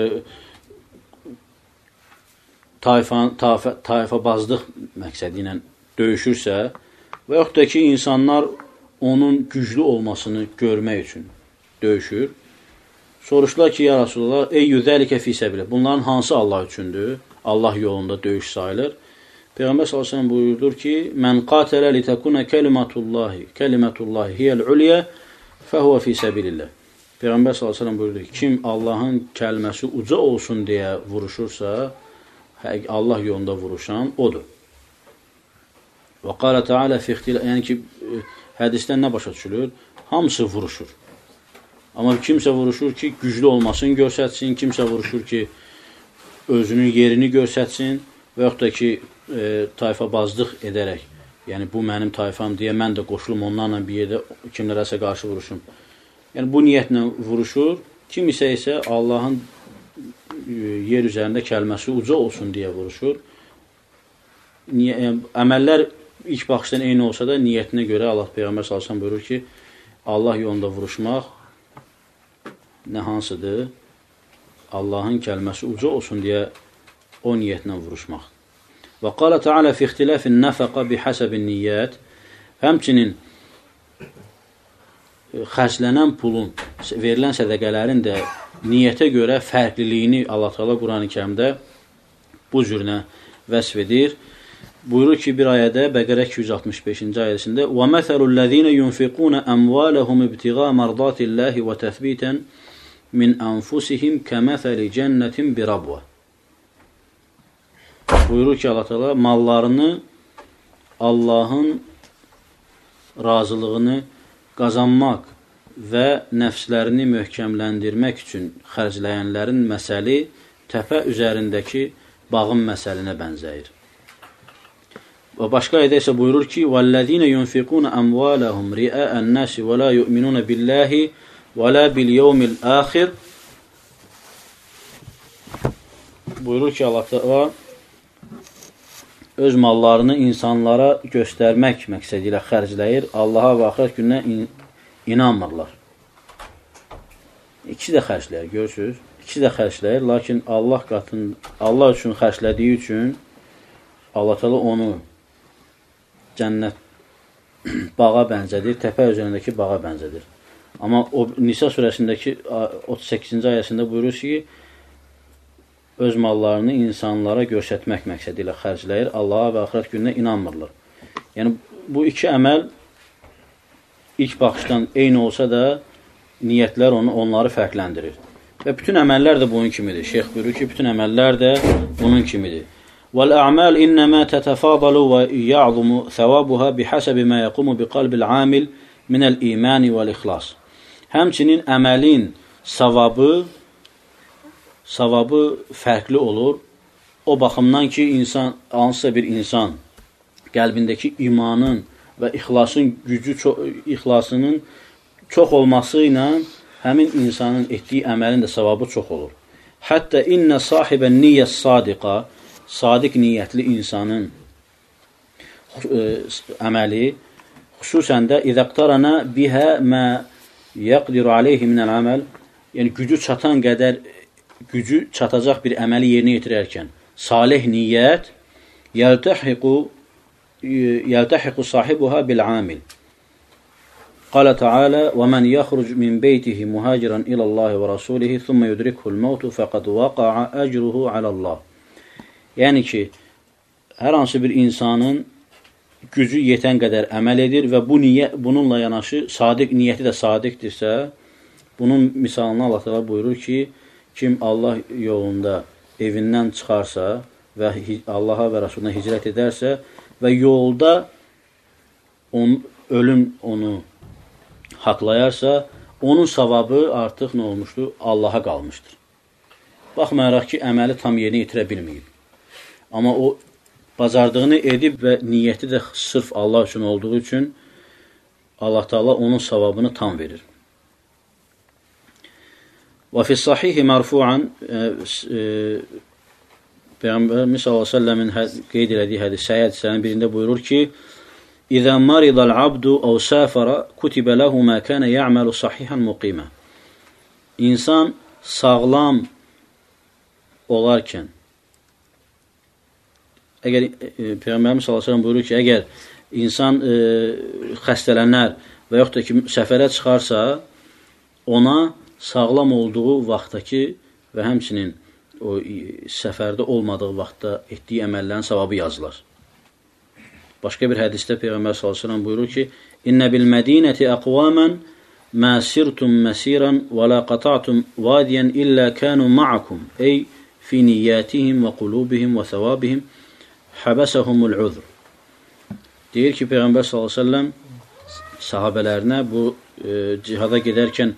tayfabazlıq məqsədi ilə döyüşürsə və yaxud da ki, insanlar onun güclü olmasını görmək üçün döyüşür. Soruşdular ki, ya Rasulullah, ey yüzəlikə fi səbilə. Bunların hansı Allah üçündür? Allah yolunda döyüş sayılır. Peyğəmbər s.ə.v buyurdur ki, mən qatələ litəkunə kəlimatullahi hiyəl-ulyə fəhuvə fi səbilillah. Peyğəmbər s.ə.v buyurdur ki, kim Allahın kəlməsi uca olsun deyə vuruşursa, Allah yolunda vuruşan odur. Və qalə tealə fi ixtilaf, yəni ki, hədisdən nə başa düşülür? Hamısı vuruşur. Amma kimsə vuruşur ki, güclü olmasını görsətsin, kimsə vuruşur ki, özünün yerini görsətsin və yaxud da ki, tayfabazlıq edərək, yəni bu mənim tayfam deyə mən də qoşulum onlarla bir yerdə kimlərəsə qarşı vuruşum. Yəni bu niyyətlə vuruşur, kim isə Allahın yer üzərində kəlməsi uca olsun deyə vuruşur. Əməllər ilk baxışdan eyni olsa da niyyətinə görə Allah Peyğəmbər s.ə.v buyurur ki, Allah yolunda vuruşmaq nə hansıdır? Allahın kəlməsi uca olsun deyə o niyyətlə vuruşmaq. Və qalə tealə fi ixtilafin nəfəqə bihəsəbin niyyət. Həmçinin xərclənən pulun, verilən sədəqələrin də niyyətə görə fərqliliyini Allah Teala Qur'an-ı Kərimdə bu cürünə vəsf edir. Buyurur ki, bir ayədə, Bəqərə 265-ci ayəsində وَمَثَلُ الَّذ۪ينَ يُنْفِقُونَ أَمْوَالَهُمْ ابْتِغَى مَرْضَاتِ اللّٰهِ وَتَثْبِيتًا مِنْ أَنْفُسِهِمْ كَمَثَلِ جَنَّةٍ بِرَبْوَةٍ. Buyurur ki, Allah Teala mallarını Allahın razılığını qazanmaq və nəfslərini möhkəmləndirmək üçün xərcləyənlərin məsəli təpə üzərindəki bağın məsəlinə bənzəyir. Və başqa ayədə isə buyurur ki, وَالَّذ۪ينَ يُنْفِقُونَ أَمْوَالَهُمْ رِئَاءَ النَّاسِ وَلَا يُؤْمِنُونَ بِاللّٰهِ وَلَا بِالْيَوْمِ الْآخِرِ. Buyurur ki, Allah Teala öz mallarını insanlara göstərmək məqsədi ilə xərcləyir, Allaha və axirət gününə inanmırlar. İkisi də xərcləyir, görürsünüz? İkisi də xərcləyir, lakin Allah üçün xərclədiyi üçün Allah Teala onu cənnət bağa bənzədir, təpə üzərindəki bağa bənzədir. Amma o Nisa surəsindəki 38-ci ayəsində buyurur ki, öz mallarını insanlara göstərmək məqsədi ilə xərcləyir, Allaha və axirət gününə inanmırlar. Yəni, bu iki əməl ilk baxışdan eyni olsa da, niyyətlər onları fərqləndirir. Və bütün əməllər də bunun kimidir. Şeyx buyurur ki, bütün əməllər də bunun kimidir. وَالْأَعْمَالِ إِنَّمَا تَتَفَاضَلُ وَيَعْظُمُ ثَوَابُهَا بِحَسَبِ مَا يَقُمُ بِقَلْبِ الْعَامِلِ مِنَ الْإِيمَانِ وَالْإِخْلَاصِ. Həmçinin əməlin savabı fərqli olur. O baxımdan ki, hansısa bir insan qəlbindəki imanın və ixlasının çox olması ilə həmin insanın etdiyi əməlin də savabı çox olur. Hətta innə sahibən niyyət sadiqa, sadiq niyyətli insanın əməli, xüsusən də İzəqtarana bihə mə yəqdiru aleyhi minəl əməl, yəni gücü çatacaq bir əməli yerinə yetirərkən, salih niyyət yəltəhiqu sahibuha bil-amil. Qalə Teala وَمَنْ يَخْرُجْ مِنْ بَيْتِهِ مُهَاجِرًا إِلَى اللّٰهِ وَرَسُولِهِ ثُمَّ يُدْرِكْهُ الْمَوْتُ فَقَدْ وَقَعَ أَجْرُهُ عَلَى اللّٰهِ. Yəni ki, hər hansı bir insanın gücü yetən qədər əməl edir və bununla yanaşı niyyəti də sadiqdirsə, bunun misalını Allah Teala buyurur ki, kim Allah yolunda evindən çıxarsa və Allaha və Rasuluna hicrət edərsə və yolda ölüm onu haqlayarsa, onun savabı artıq nə olmuşdur? Allaha qalmışdır. Baxmayaraq ki, əməli tam yerinə yetirə bilməyib. Amma o bacardığını edib və niyyəti də sırf Allah üçün olduğu üçün Allah Teala onun savabını tam verir. Və fi sahihi mərfu'an Peyğəmbərimiz sallallahu əleyhi və səlləmin qeyd elədiyi hədislərin birində buyurur ki: "İzə maridal abdu aw safara kutiba lahu ma kana ya'malu sahihan muqima." İnsan sağlam olarkən əgər Peyğəmbərimiz sallallahu əleyhi və səlləm buyurur ki, əgər insan xəstələnər və yaxud da ki səfərə çıxarsa, ona sağlam olduğu vaxtdakı və həmçinin o səfərdə olmadığı vaxtda etdiyi əməllərin savabı yazılar. Başqa bir hədisdə Peyğəmbər s.ə.v buyurur ki, İnnə bil-mədinəti əqvamən mə sirtum məsirən və lə qata'tum vadiyən illə kənu ma'akum ey fi niyyətihim və qulubihim və thəvabihim həbəsəhumul uzr. Deyir ki, Peyğəmbər s.ə.v sahabələrinə bu cihada gedərkən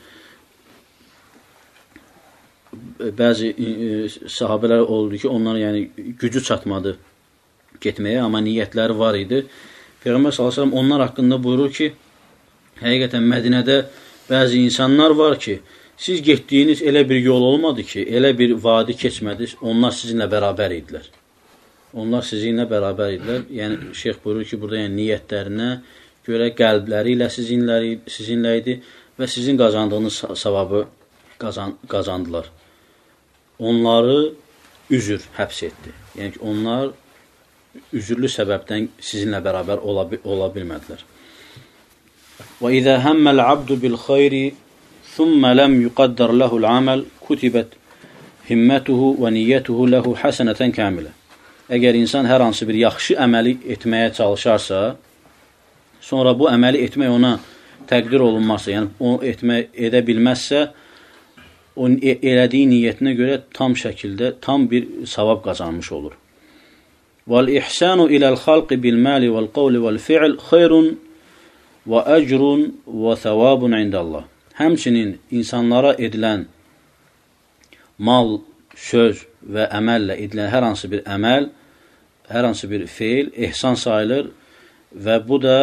bəzi sahabələr oldu ki, onların gücü çatmadı getməyə, amma niyyətləri var idi. Peyğəmbər s.ə.v onlar haqqında buyurur ki, həqiqətən Mədinədə bəzi insanlar var ki, siz getdiyiniz elə bir yol olmadı ki, elə bir vadi keçmədiniz, onlar sizinlə bərabər idilər. Onlar sizinlə bərabər idilər. Yəni, şeyx buyurur ki, burada niyyətlərinə görə qəlbləri ilə sizinlə idi və sizin qazandığınız savabı qazandılar. Onları üzr həbs etdi. Yəni ki, onlar üzürlü səbəbdən sizinlə bərabər ola bilmədilər. Və izə həmməl abdu bil xeyri thumma lam yuqaddar lehul amal kutibat himmetuhu və niyyətuhu lehu hasanatan kamilə. Əgər insan hər hansı bir yaxşı əməli etməyə çalışarsa, sonra bu əməli etmək ona təqdir olunmazsa, yəni onu edə bilməzsə, o elədiyi niyyətinə görə tam bir savab qazanmış olur. Vəl-ihsanu iləl-xalqi bil-məli vəl-qavli vəl-fi'l xeyrun və əcrun və thəvabun indəllah. Həmçinin insanlara edilən mal, söz və əməllə edilən hər hansı bir əməl, hər hansı bir feil, ehsan sayılır və bu da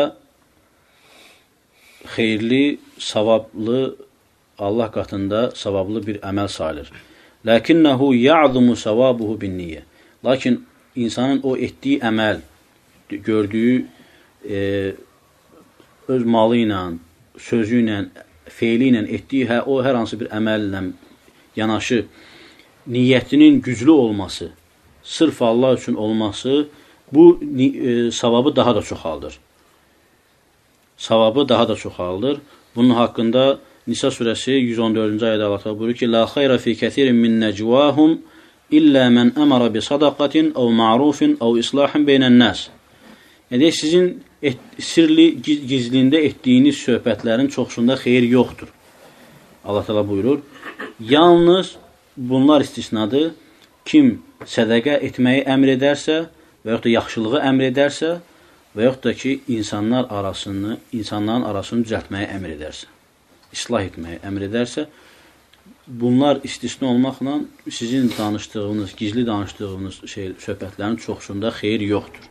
xeyirli, savablı, Allah qatında savablı bir əməl sayılır. Lakinnəhu ya'zumu savabuhu bin-niyyə. Lakin insanın o etdiyi əməl, gördüyü öz malı ilə, sözü ilə, feili ilə etdiyi o hər hansı bir əməllə yanaşı niyyətinin güclü olması, sırf Allah üçün olması bu savabı daha da çoxaldır. Savabı daha da çoxaldır. Bunun haqqında Nisa surəsi 114-cü ayədə Allah təala buyurur ki: "La xeyra fi kəsirin min necvahum illə men əmara bi sadaqatin aw ma'rufin aw islahin beynən-nas." Yəni sizin sirli gizlində etdiyiniz söhbətlərin çoxsunda xeyir yoxdur. Allah təala buyurur: "Yalnız bunlar istisnadır. Kim sədaqə etməyi əmr edərsə və yaxud da yaxşılığı əmr edərsə və yaxud da ki, insanların arasını düzəltməyi əmr edərsə, islah etməyi əmr edərsə, bunlar istisna olmaqla sizin danışdığınız, gizli danışdığınız söhbətlərin çoxsunda xeyir yoxdur."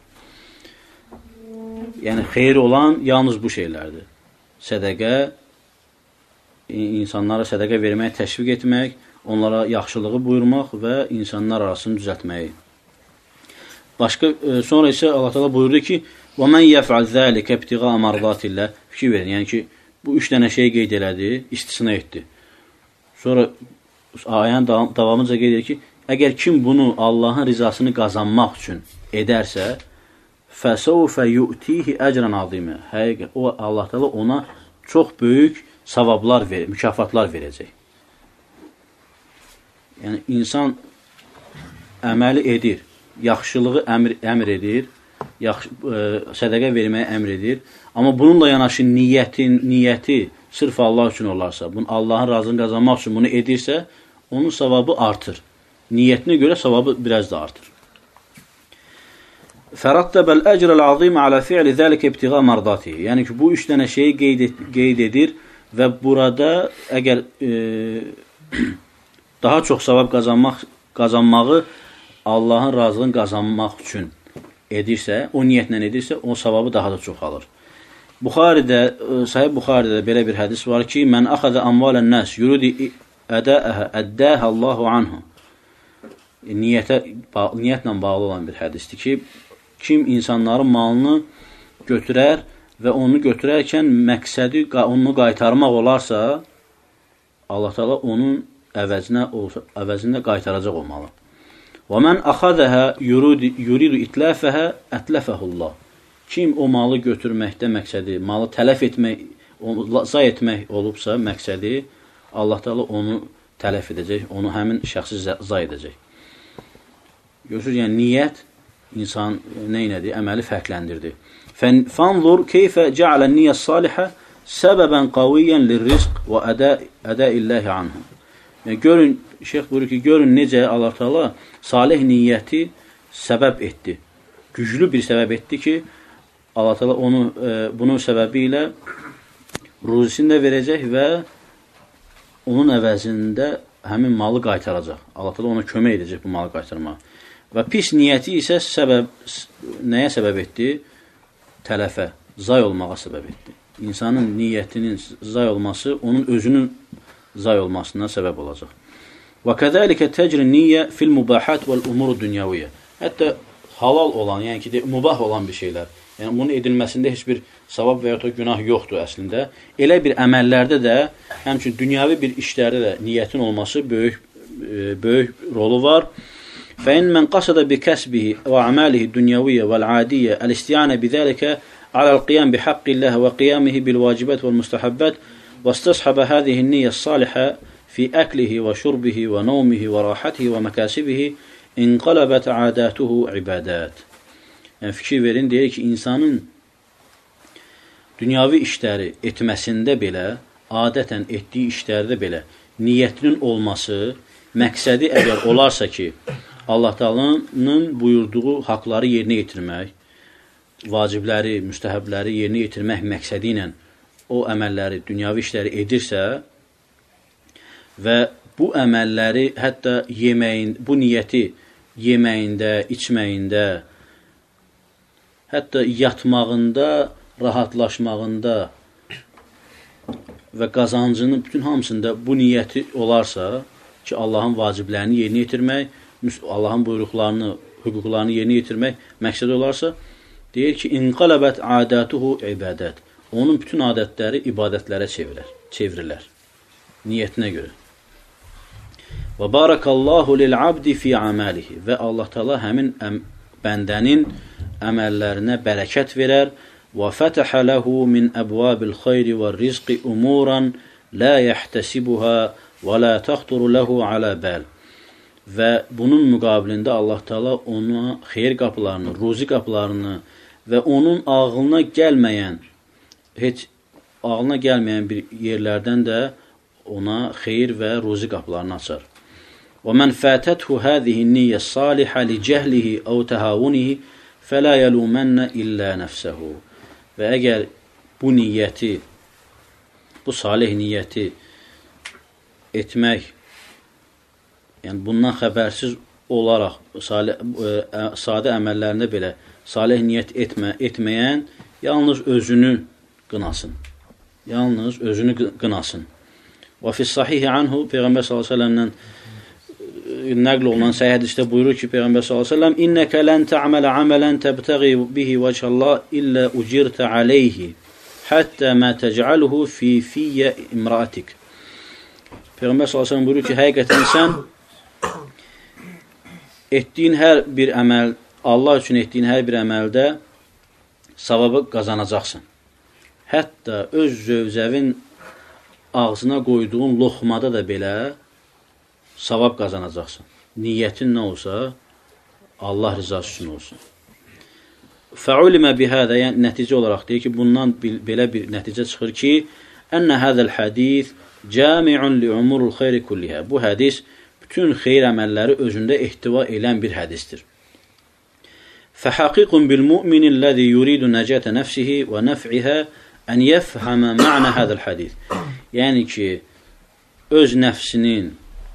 Yəni, xeyir olan yalnız bu şeylərdir. Sədaqə, insanlara sədaqə verməyə təşviq etmək, onlara yaxşılığı buyurmaq və insanlar arasını düzəltməyi. Sonra isə Allah Teala buyurdu ki: وَمَنْ يَفْعَلْ ذَٰلِكَ ابْتِغَاءَ مَرْضَاتِ اللّٰهِ Fikir verin, yəni ki, bu 3 dənə şey qeyd elədi, istisna etdi. Sonra ayənin davamıca qeyd edir ki, əgər kim bunu Allahın rizasını qazanmaq üçün edərsə, فَسَوْفَ يُؤْتِيهِ أَجْرًا عَظِيمًا Həqiqət, o Allah Teala ona çox böyük savablar verir, mükafatlar verəcək. Yəni, insan əməli edir, yaxşılığı əmr edir, sədaqə verməyə əmr edir, amma bununla yanaşı niyyəti sırf Allah üçün olarsa, Allahın razını qazanmaq üçün bunu edirsə, onun savabı artır. Niyyətinə görə savabı biraz da artır. Fərattabəl əcrəl azim alə fi'li zəlikə ibtiğa mardati. Yəni ki, bu 3 dənə şeyi qeyd edir və burada əgər daha çox savab qazanmağı Allahın razılığını qazanmaq üçün edirsə, o niyyətlə edirsə, o savabı daha da çoxalır. Sahih Buxaridə belə bir hədis var ki, "Mən əxəzə amvalən nəs yuridi əddəhə Allahu anhu." Niyyətlə bağlı olan bir hədisdir ki, kim insanların malını götürər və onu götürərkən məqsədi onu qaytarmaq olarsa, Allah Teala onun əvəzində qaytaracaq olmalı. وَمَنْ أَخَذَهَا يُرِيدُ إِتْلَافَهَا أَتْلَفَهُ اللّٰهِ Kim o malı götürməkdə məqsədi, malı tələf etmək, zay etmək olubsa məqsədi, Allah Teala onu tələf edəcək, onu həmin şəxsi zay edəcək. Görürsünüz, yəni niyyət insan neynədi? Əməli fərqləndirdi. Fanzur keyfə cəalən niyyət salihə səbəbən qaviyyən lirrizq və ədəilləhi anhu. Yəni, görün, şeyx buyurur ki, görün necə Allah Teala salih niyyəti səbəb etdi. Güclü bir səbəb etdi ki, Allah Teala onu bunun səbəbi ilə ruzisini də verəcək və onun əvəzində həmin malı qaytaracaq. Allah Teala ona kömək edəcək bu malı qaytarmağa. Və pis niyyəti isə nəyə səbəb etdi? Tələfə, zay olmağa səbəb etdi. İnsanın niyyətinin zay olması onun özünün zay olmasına səbəb olacaq. Və kəzəlikə təcri niyyə fil mübahat vəl umuru dünyaviyyə. Hətta halal olan, yəni ki, mübah olan bir şeylər. Yəni, bunun edilməsində heç bir savab və ya da günah yoxdur əslində. Elə bir əməllərdə də, həmçin dünyavi bir işlərdə də niyyətin olması böyük rolu var. فإن من قصد بكسبه وأعماله الدنيوية والعادية الاستعانة بذلك على القيام بحق الله وقيامه بالواجبات والمستحبات واستصحب هذه النية الصالحة في أكله وشربه ونومه وراحته ومكاسبه انقلبت عاداته عبادات. Yəni, fikir verin, deyir ki, insanın dünyavi işləri etməsində belə, adətən etdiyi işlərdə belə niyyətinin olması, məqsədi əgər olarsa ki, Allah Taala'nın buyurduğu haqları yerinə yetirmək, vacibləri, müstəhəbləri yerinə yetirmək məqsədi ilə o əməlləri, dünyavi işləri edirsə və bu əməlləri hətta bu niyyəti yeməyində, içməyində, hətta yatmağında, rahatlaşmağında və qazancının bütün hamısında bu niyyəti olarsa ki, Allahın vaciblərini yerinə yetirmək, Allahın buyruqlarını, hüquqlarını yerinə yetirmək məqsədi olarsa, deyir ki, inqalabət adatuhu ibadət. Onun bütün adətləri ibadətlərə çevrilər. Niyyətinə görə. Və barakallahu lil-abdi fi amalihi. Və Allah Teala həmin bəndənin əməllərinə bərəkət verər. Və fətəhə ləhu min əbvabil xeyri və rizqi umuran la yəhtəsibuha və la təxturu ləhu alə bəl. Və bunun müqabilində Allah Teala ona xeyir qapılarını, ruzi qapılarını və onun ağlına gəlməyən bir yerlərdən də ona xeyir və ruzi qapılarını açar. Və mən fətəthu həzihi niyyə salihə li cəhlihi əv təhavunihi fələ yəlumənə illə nəfsəhu. Və əgər bu niyyəti, bu salih niyyəti etmək, yəni bundan xəbərsiz olaraq sadə əməllərində belə salih niyyət etməyən yalnız özünü qınasın. Yalnız özünü qınasın. Və fis-sahihi anhu Peyğəmbər s.ə.v-dən nəql olunan səhih hədisdə buyurur ki, Peyğəmbər s.ə.v İnnəkə lən tə'mələ əmələn təbtəği bihi vəcəllah illə ucirtə aleyhi həttə mə təcəaluhu fi fiyyə imraatik. Peyğəmbər s.ə.v buyurur ki, həqiqətən sən etdiyin hər bir əməl, Allah üçün etdiyin hər bir əməldə savabı qazanacaqsın. Hətta öz zövcəvin ağzına qoyduğun loxmada da belə savab qazanacaqsın. Niyyətin nə olsa, Allah rizası üçün olsun. Fəulimə bihədə, yəni nəticə olaraq deyir ki, bundan belə bir nəticə çıxır ki, ənə hədəl hədis cəmi'un li umurul xeyri kullihə. Bu hədis bütün xeyir əməlləri özündə ehtiva edən bir hədisdir. Fəhaqiqun bil mu'minin ləzi yuridu nəcətə nəfsihi və nəf'ihə ən yəfhəmə mə'nə hədəl hədis. Yəni ki, öz nəfsinin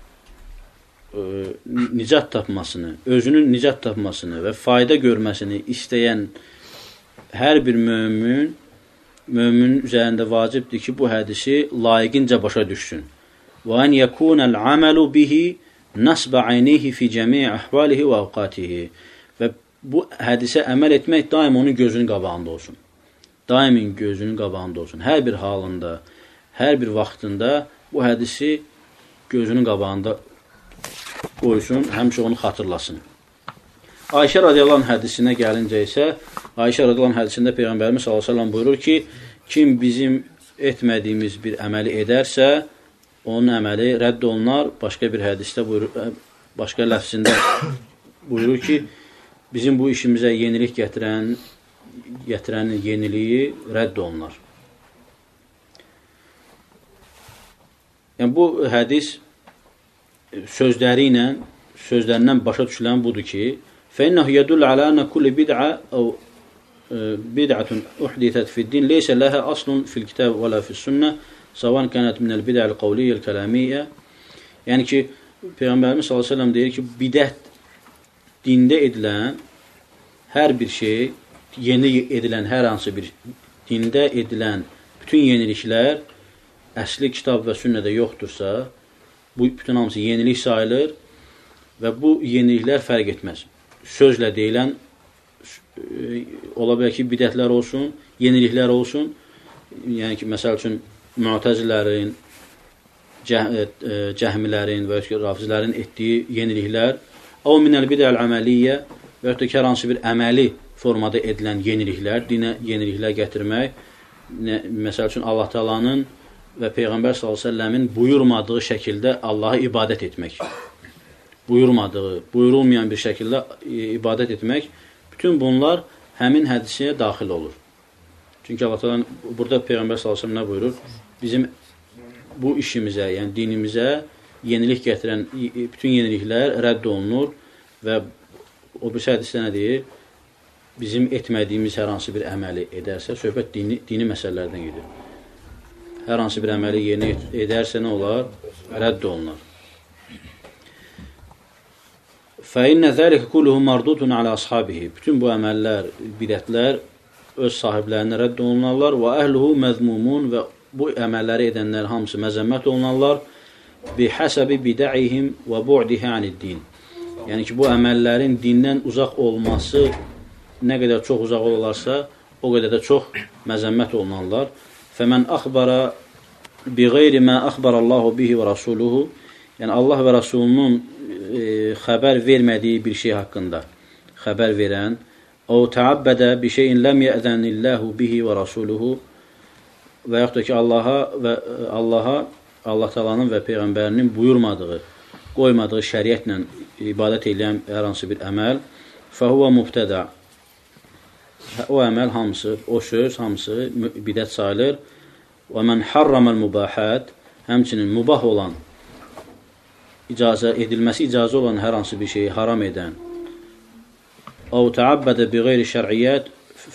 nicat tapmasını, özünün nicat tapmasını və fayda görməsini istəyən hər bir mömin üzərində vacibdir ki, bu hədisi layiqincə başa düşsün. Və ən yəkunəl aməlu bihi nasbə aynihi fi cəmi' əhvalihi və avqatihi. Və bu hədisə əməl etmək daim onun gözünün qabağında olsun. Daimin gözünün qabağında olsun. Hər bir halında, hər bir vaxtında bu hədisi gözünün qabağında qoysun, həmişə onu xatırlasın. Ayşə radiyallahu anh hədisinə gəlincə isə, Ayşə radiyallahu anh hədisində Peyğəmbərimiz s.ə.v buyurur ki, kim bizim etmədiyimiz bir əməli edərsə, onun əməli rədd olunar. Başqa bir hədisdə buyurur, başqa ləfsində buyurur ki, bizim bu işimizə yenilik gətirənin yeniliyi rədd olunar. Yəni, bu hədis sözlərindən başa düşülən budur ki, فَإِنَّهُ يَدُلُّ عَلَى أَنَّ كُلُّ بِدْعَةٍ أَوْ بِدْعَةٌ أُحْدِثَتْ فِي الدِّينِ لَيْسَ لَهَا أَصْلٌ فِي الْكِتَابِ وَلَا فِي السُّنَّةِ سَوَاءً كَانَتْ مِنَ الْبِدْعِ الْقَوْلِيَّةِ الْكَلَامِيَّةِ. Yəni ki, Peyğəmbərimiz s.ə.v deyir ki, bidət dində edilən hər bir şey, yeni edilən hər hansı bir dində edilən bütün yeniliklər əsli kitab və sünnədə yoxdursa, bu bütün hamısı yenilik sayılır və bu yeniliklər fərq etməz. Sözlə deyilən ola bilər ki, bidətlər olsun, yeniliklər olsun. Yəni ki, məsəl üçün, Mu'təzilərin, Cəhmilərin və Rafizlərin etdiyi yeniliklər, o minəl bidəl əməliyyə və ya ki, hər hansı bir əməli formada edilən yeniliklər, dinə yeniliklər gətirmək, məsəl üçün, Allah Taala'nın və Peyğəmbər s.ə.v-in buyurmadığı şəkildə Allah'a ibadət etmək. Buyurulmayan bir şəkildə ibadət etmək, bütün bunlar həmin hədisə daxil olur. Çünki Allah Teala burada Peyğəmbər s.ə.v nə buyurur? Bizim bu işimizə, yəni dinimizə yenilik gətirən bütün yeniliklər rədd olunur və o bir hədisdə nə deyir? Bizim etmədiyimiz hər hansı bir əməli edərsə, söhbət dini məsələlərdən gedir. Hər hansı bir əməli yerinə edərsə nə olar? Rədd olunar. فَإِنَّ ذَلِكَ كُلُّهُ مَرْدُودٌ عَلَى أَصْحَابِهِ. Bütün bu əməllər, bidətlər öz sahiblərinə rədd olunarlar və əhluhu məzmumun və bu əməlləri edənlər hamısı məzəmmət olunarlar bihəsəbi bida'ihim və bu'dihi anid-din. Yəni ki, bu əməllərin dindən uzaq olması nə qədər çox uzaq olarsa, o qədər də çox məzəmmət olunarlar. فَمَنْ أَخْبَرَ بِغَيْرِ مَا أَخْبَرَ اللّٰهُ بِهِ وَرَسُولُهُ. Yəni, Allah və Rasulunun xəbər vermədiyi bir şey haqqında xəbər verən, o təabbədə bir şeyin ləm yəzənilləhu bihi və rasuluhu və yaxud da ki, Allah Taala'nın və Peyğəmbərinin buyurmadığı, qoymadığı şəriətlə ibadət edən hər hansı bir əməl, fəhuvə mubtədə. O əməl hamısı, o söz hamısı bidət sayılır. Və mən harraməl mubahət, həmçinin mubah olan, edilməsi icazə olan hər hansı bir şeyi haram edən, əv təabbədə bi qeyri şər'iyyət,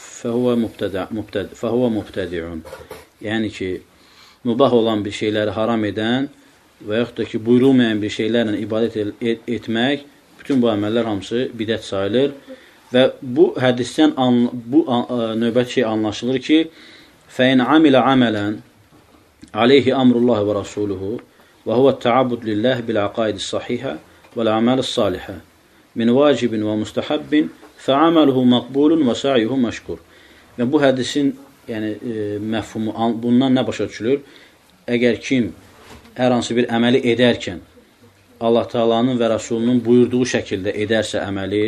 fəhuvə mubtədi'un. Yəni ki, mübah olan bir şeyləri haram edən və yaxud da ki, buyurulmayan bir şeylərlə ibadət etmək, bütün bu əməllər hamısı bidət sayılır. Və bu hədisdən bu növbət şey anlaşılır ki, فَاِنْ عَمِلَ عَمَلًا عَلَيْهِ أَمْرُ اللّٰهِ وَرَسُولُهُ وَهُوَ التَّعَبُدُ لِلّٰهِ بِالْعَقَائِدِ الصَّحِيحَةِ وَالْأَعْمَالِ الصَّالِحَةِ مِنْ وَاجِبٍ وَمُسْتَحَبٍ فَعَمَلُهُ مَقْبُولٌ وَسَعْيُهُ مَشْكُرٌ. Və bu hədisin məfhumu bundan nə başa düşülür? Əgər kim hər hansı bir əməli edərkən Allah Taala'nın və Rasulunun buyurduğu şəkildə edərsə əməli,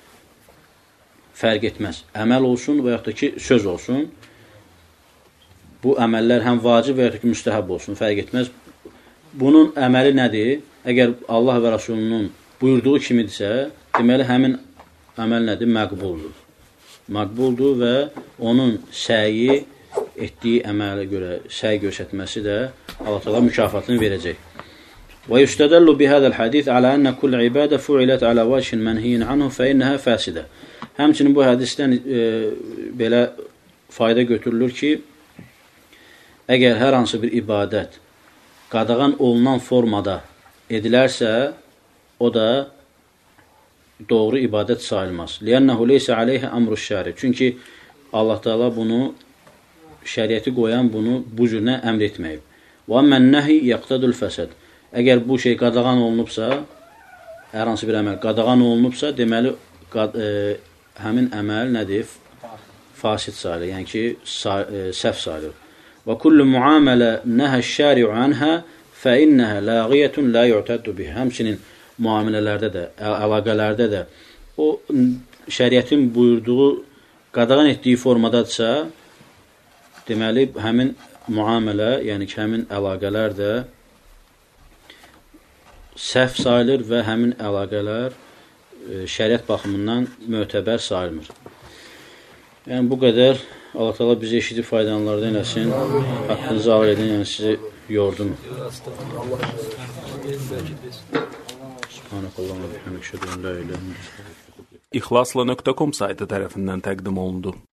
fərq etməz. Əməl olsun və yaxud da ki, söz olsun. Bu əməllər həm vacib və yaxud da ki, müstəhəb olsun, fərq etməz. Bunun əməli nədir? Əgər Allah və Rasulunun buyurduğu kimidirsə, deməli, həmin əməl nədir? Məqbuldur. Məqbuldur və onun səyi etdiyi əmələ görə səy göstərməsi də Allah Teala mükafatını verəcək. Və yustədəllu bihədəl hədis alə ənə kull ibadə fuilət alə vəçin mənhiyin anhu fə innəhə fəsidə. Həmçinin bu hədisdən belə fayda götürülür ki, əgər hər hansı bir ibadət qadağan olunan formada edilərsə, o da doğru ibadət sayılmaz. Liənnəhu leysə aleyhə əmruş şəri. Çünki Allah Teala bunu, şəriəti qoyan bunu bu cürünə əmr etməyib. Və əmmən nəhi yəqtədül fəsəd. Əgər bu şey qadağan olunubsa, hər hansı bir əməl qadağan olunubsa, deməli, həmin əməl nədir? Fasid sayılır, yəni ki, səhv sayılır. Və kullu muamələ nəhə şəri'u anhə fə innəhə ləqiyyətun lə yu'təddu bihə. Həmçinin müamilələrdə də, əlaqələrdə də o şəriətin buyurduğu, qadağan etdiyi formadadırsa, deməli, həmin müamilə, yəni ki, həmin əlaqələr də səhv sayılır və həmin əlaqələr şəriət baxımından mötəbər sayılmır. Yəni, bu qədər. Allah Teala bizi eşidib faydalanlardan eləsin. Haqqınızı ağır edin, yəni sizi yordum. Subhanakallahumma ve bihamdike, eşhedü en la ilahe illa ente. İxlasla.com saytı tərəfindən təqdim olundu.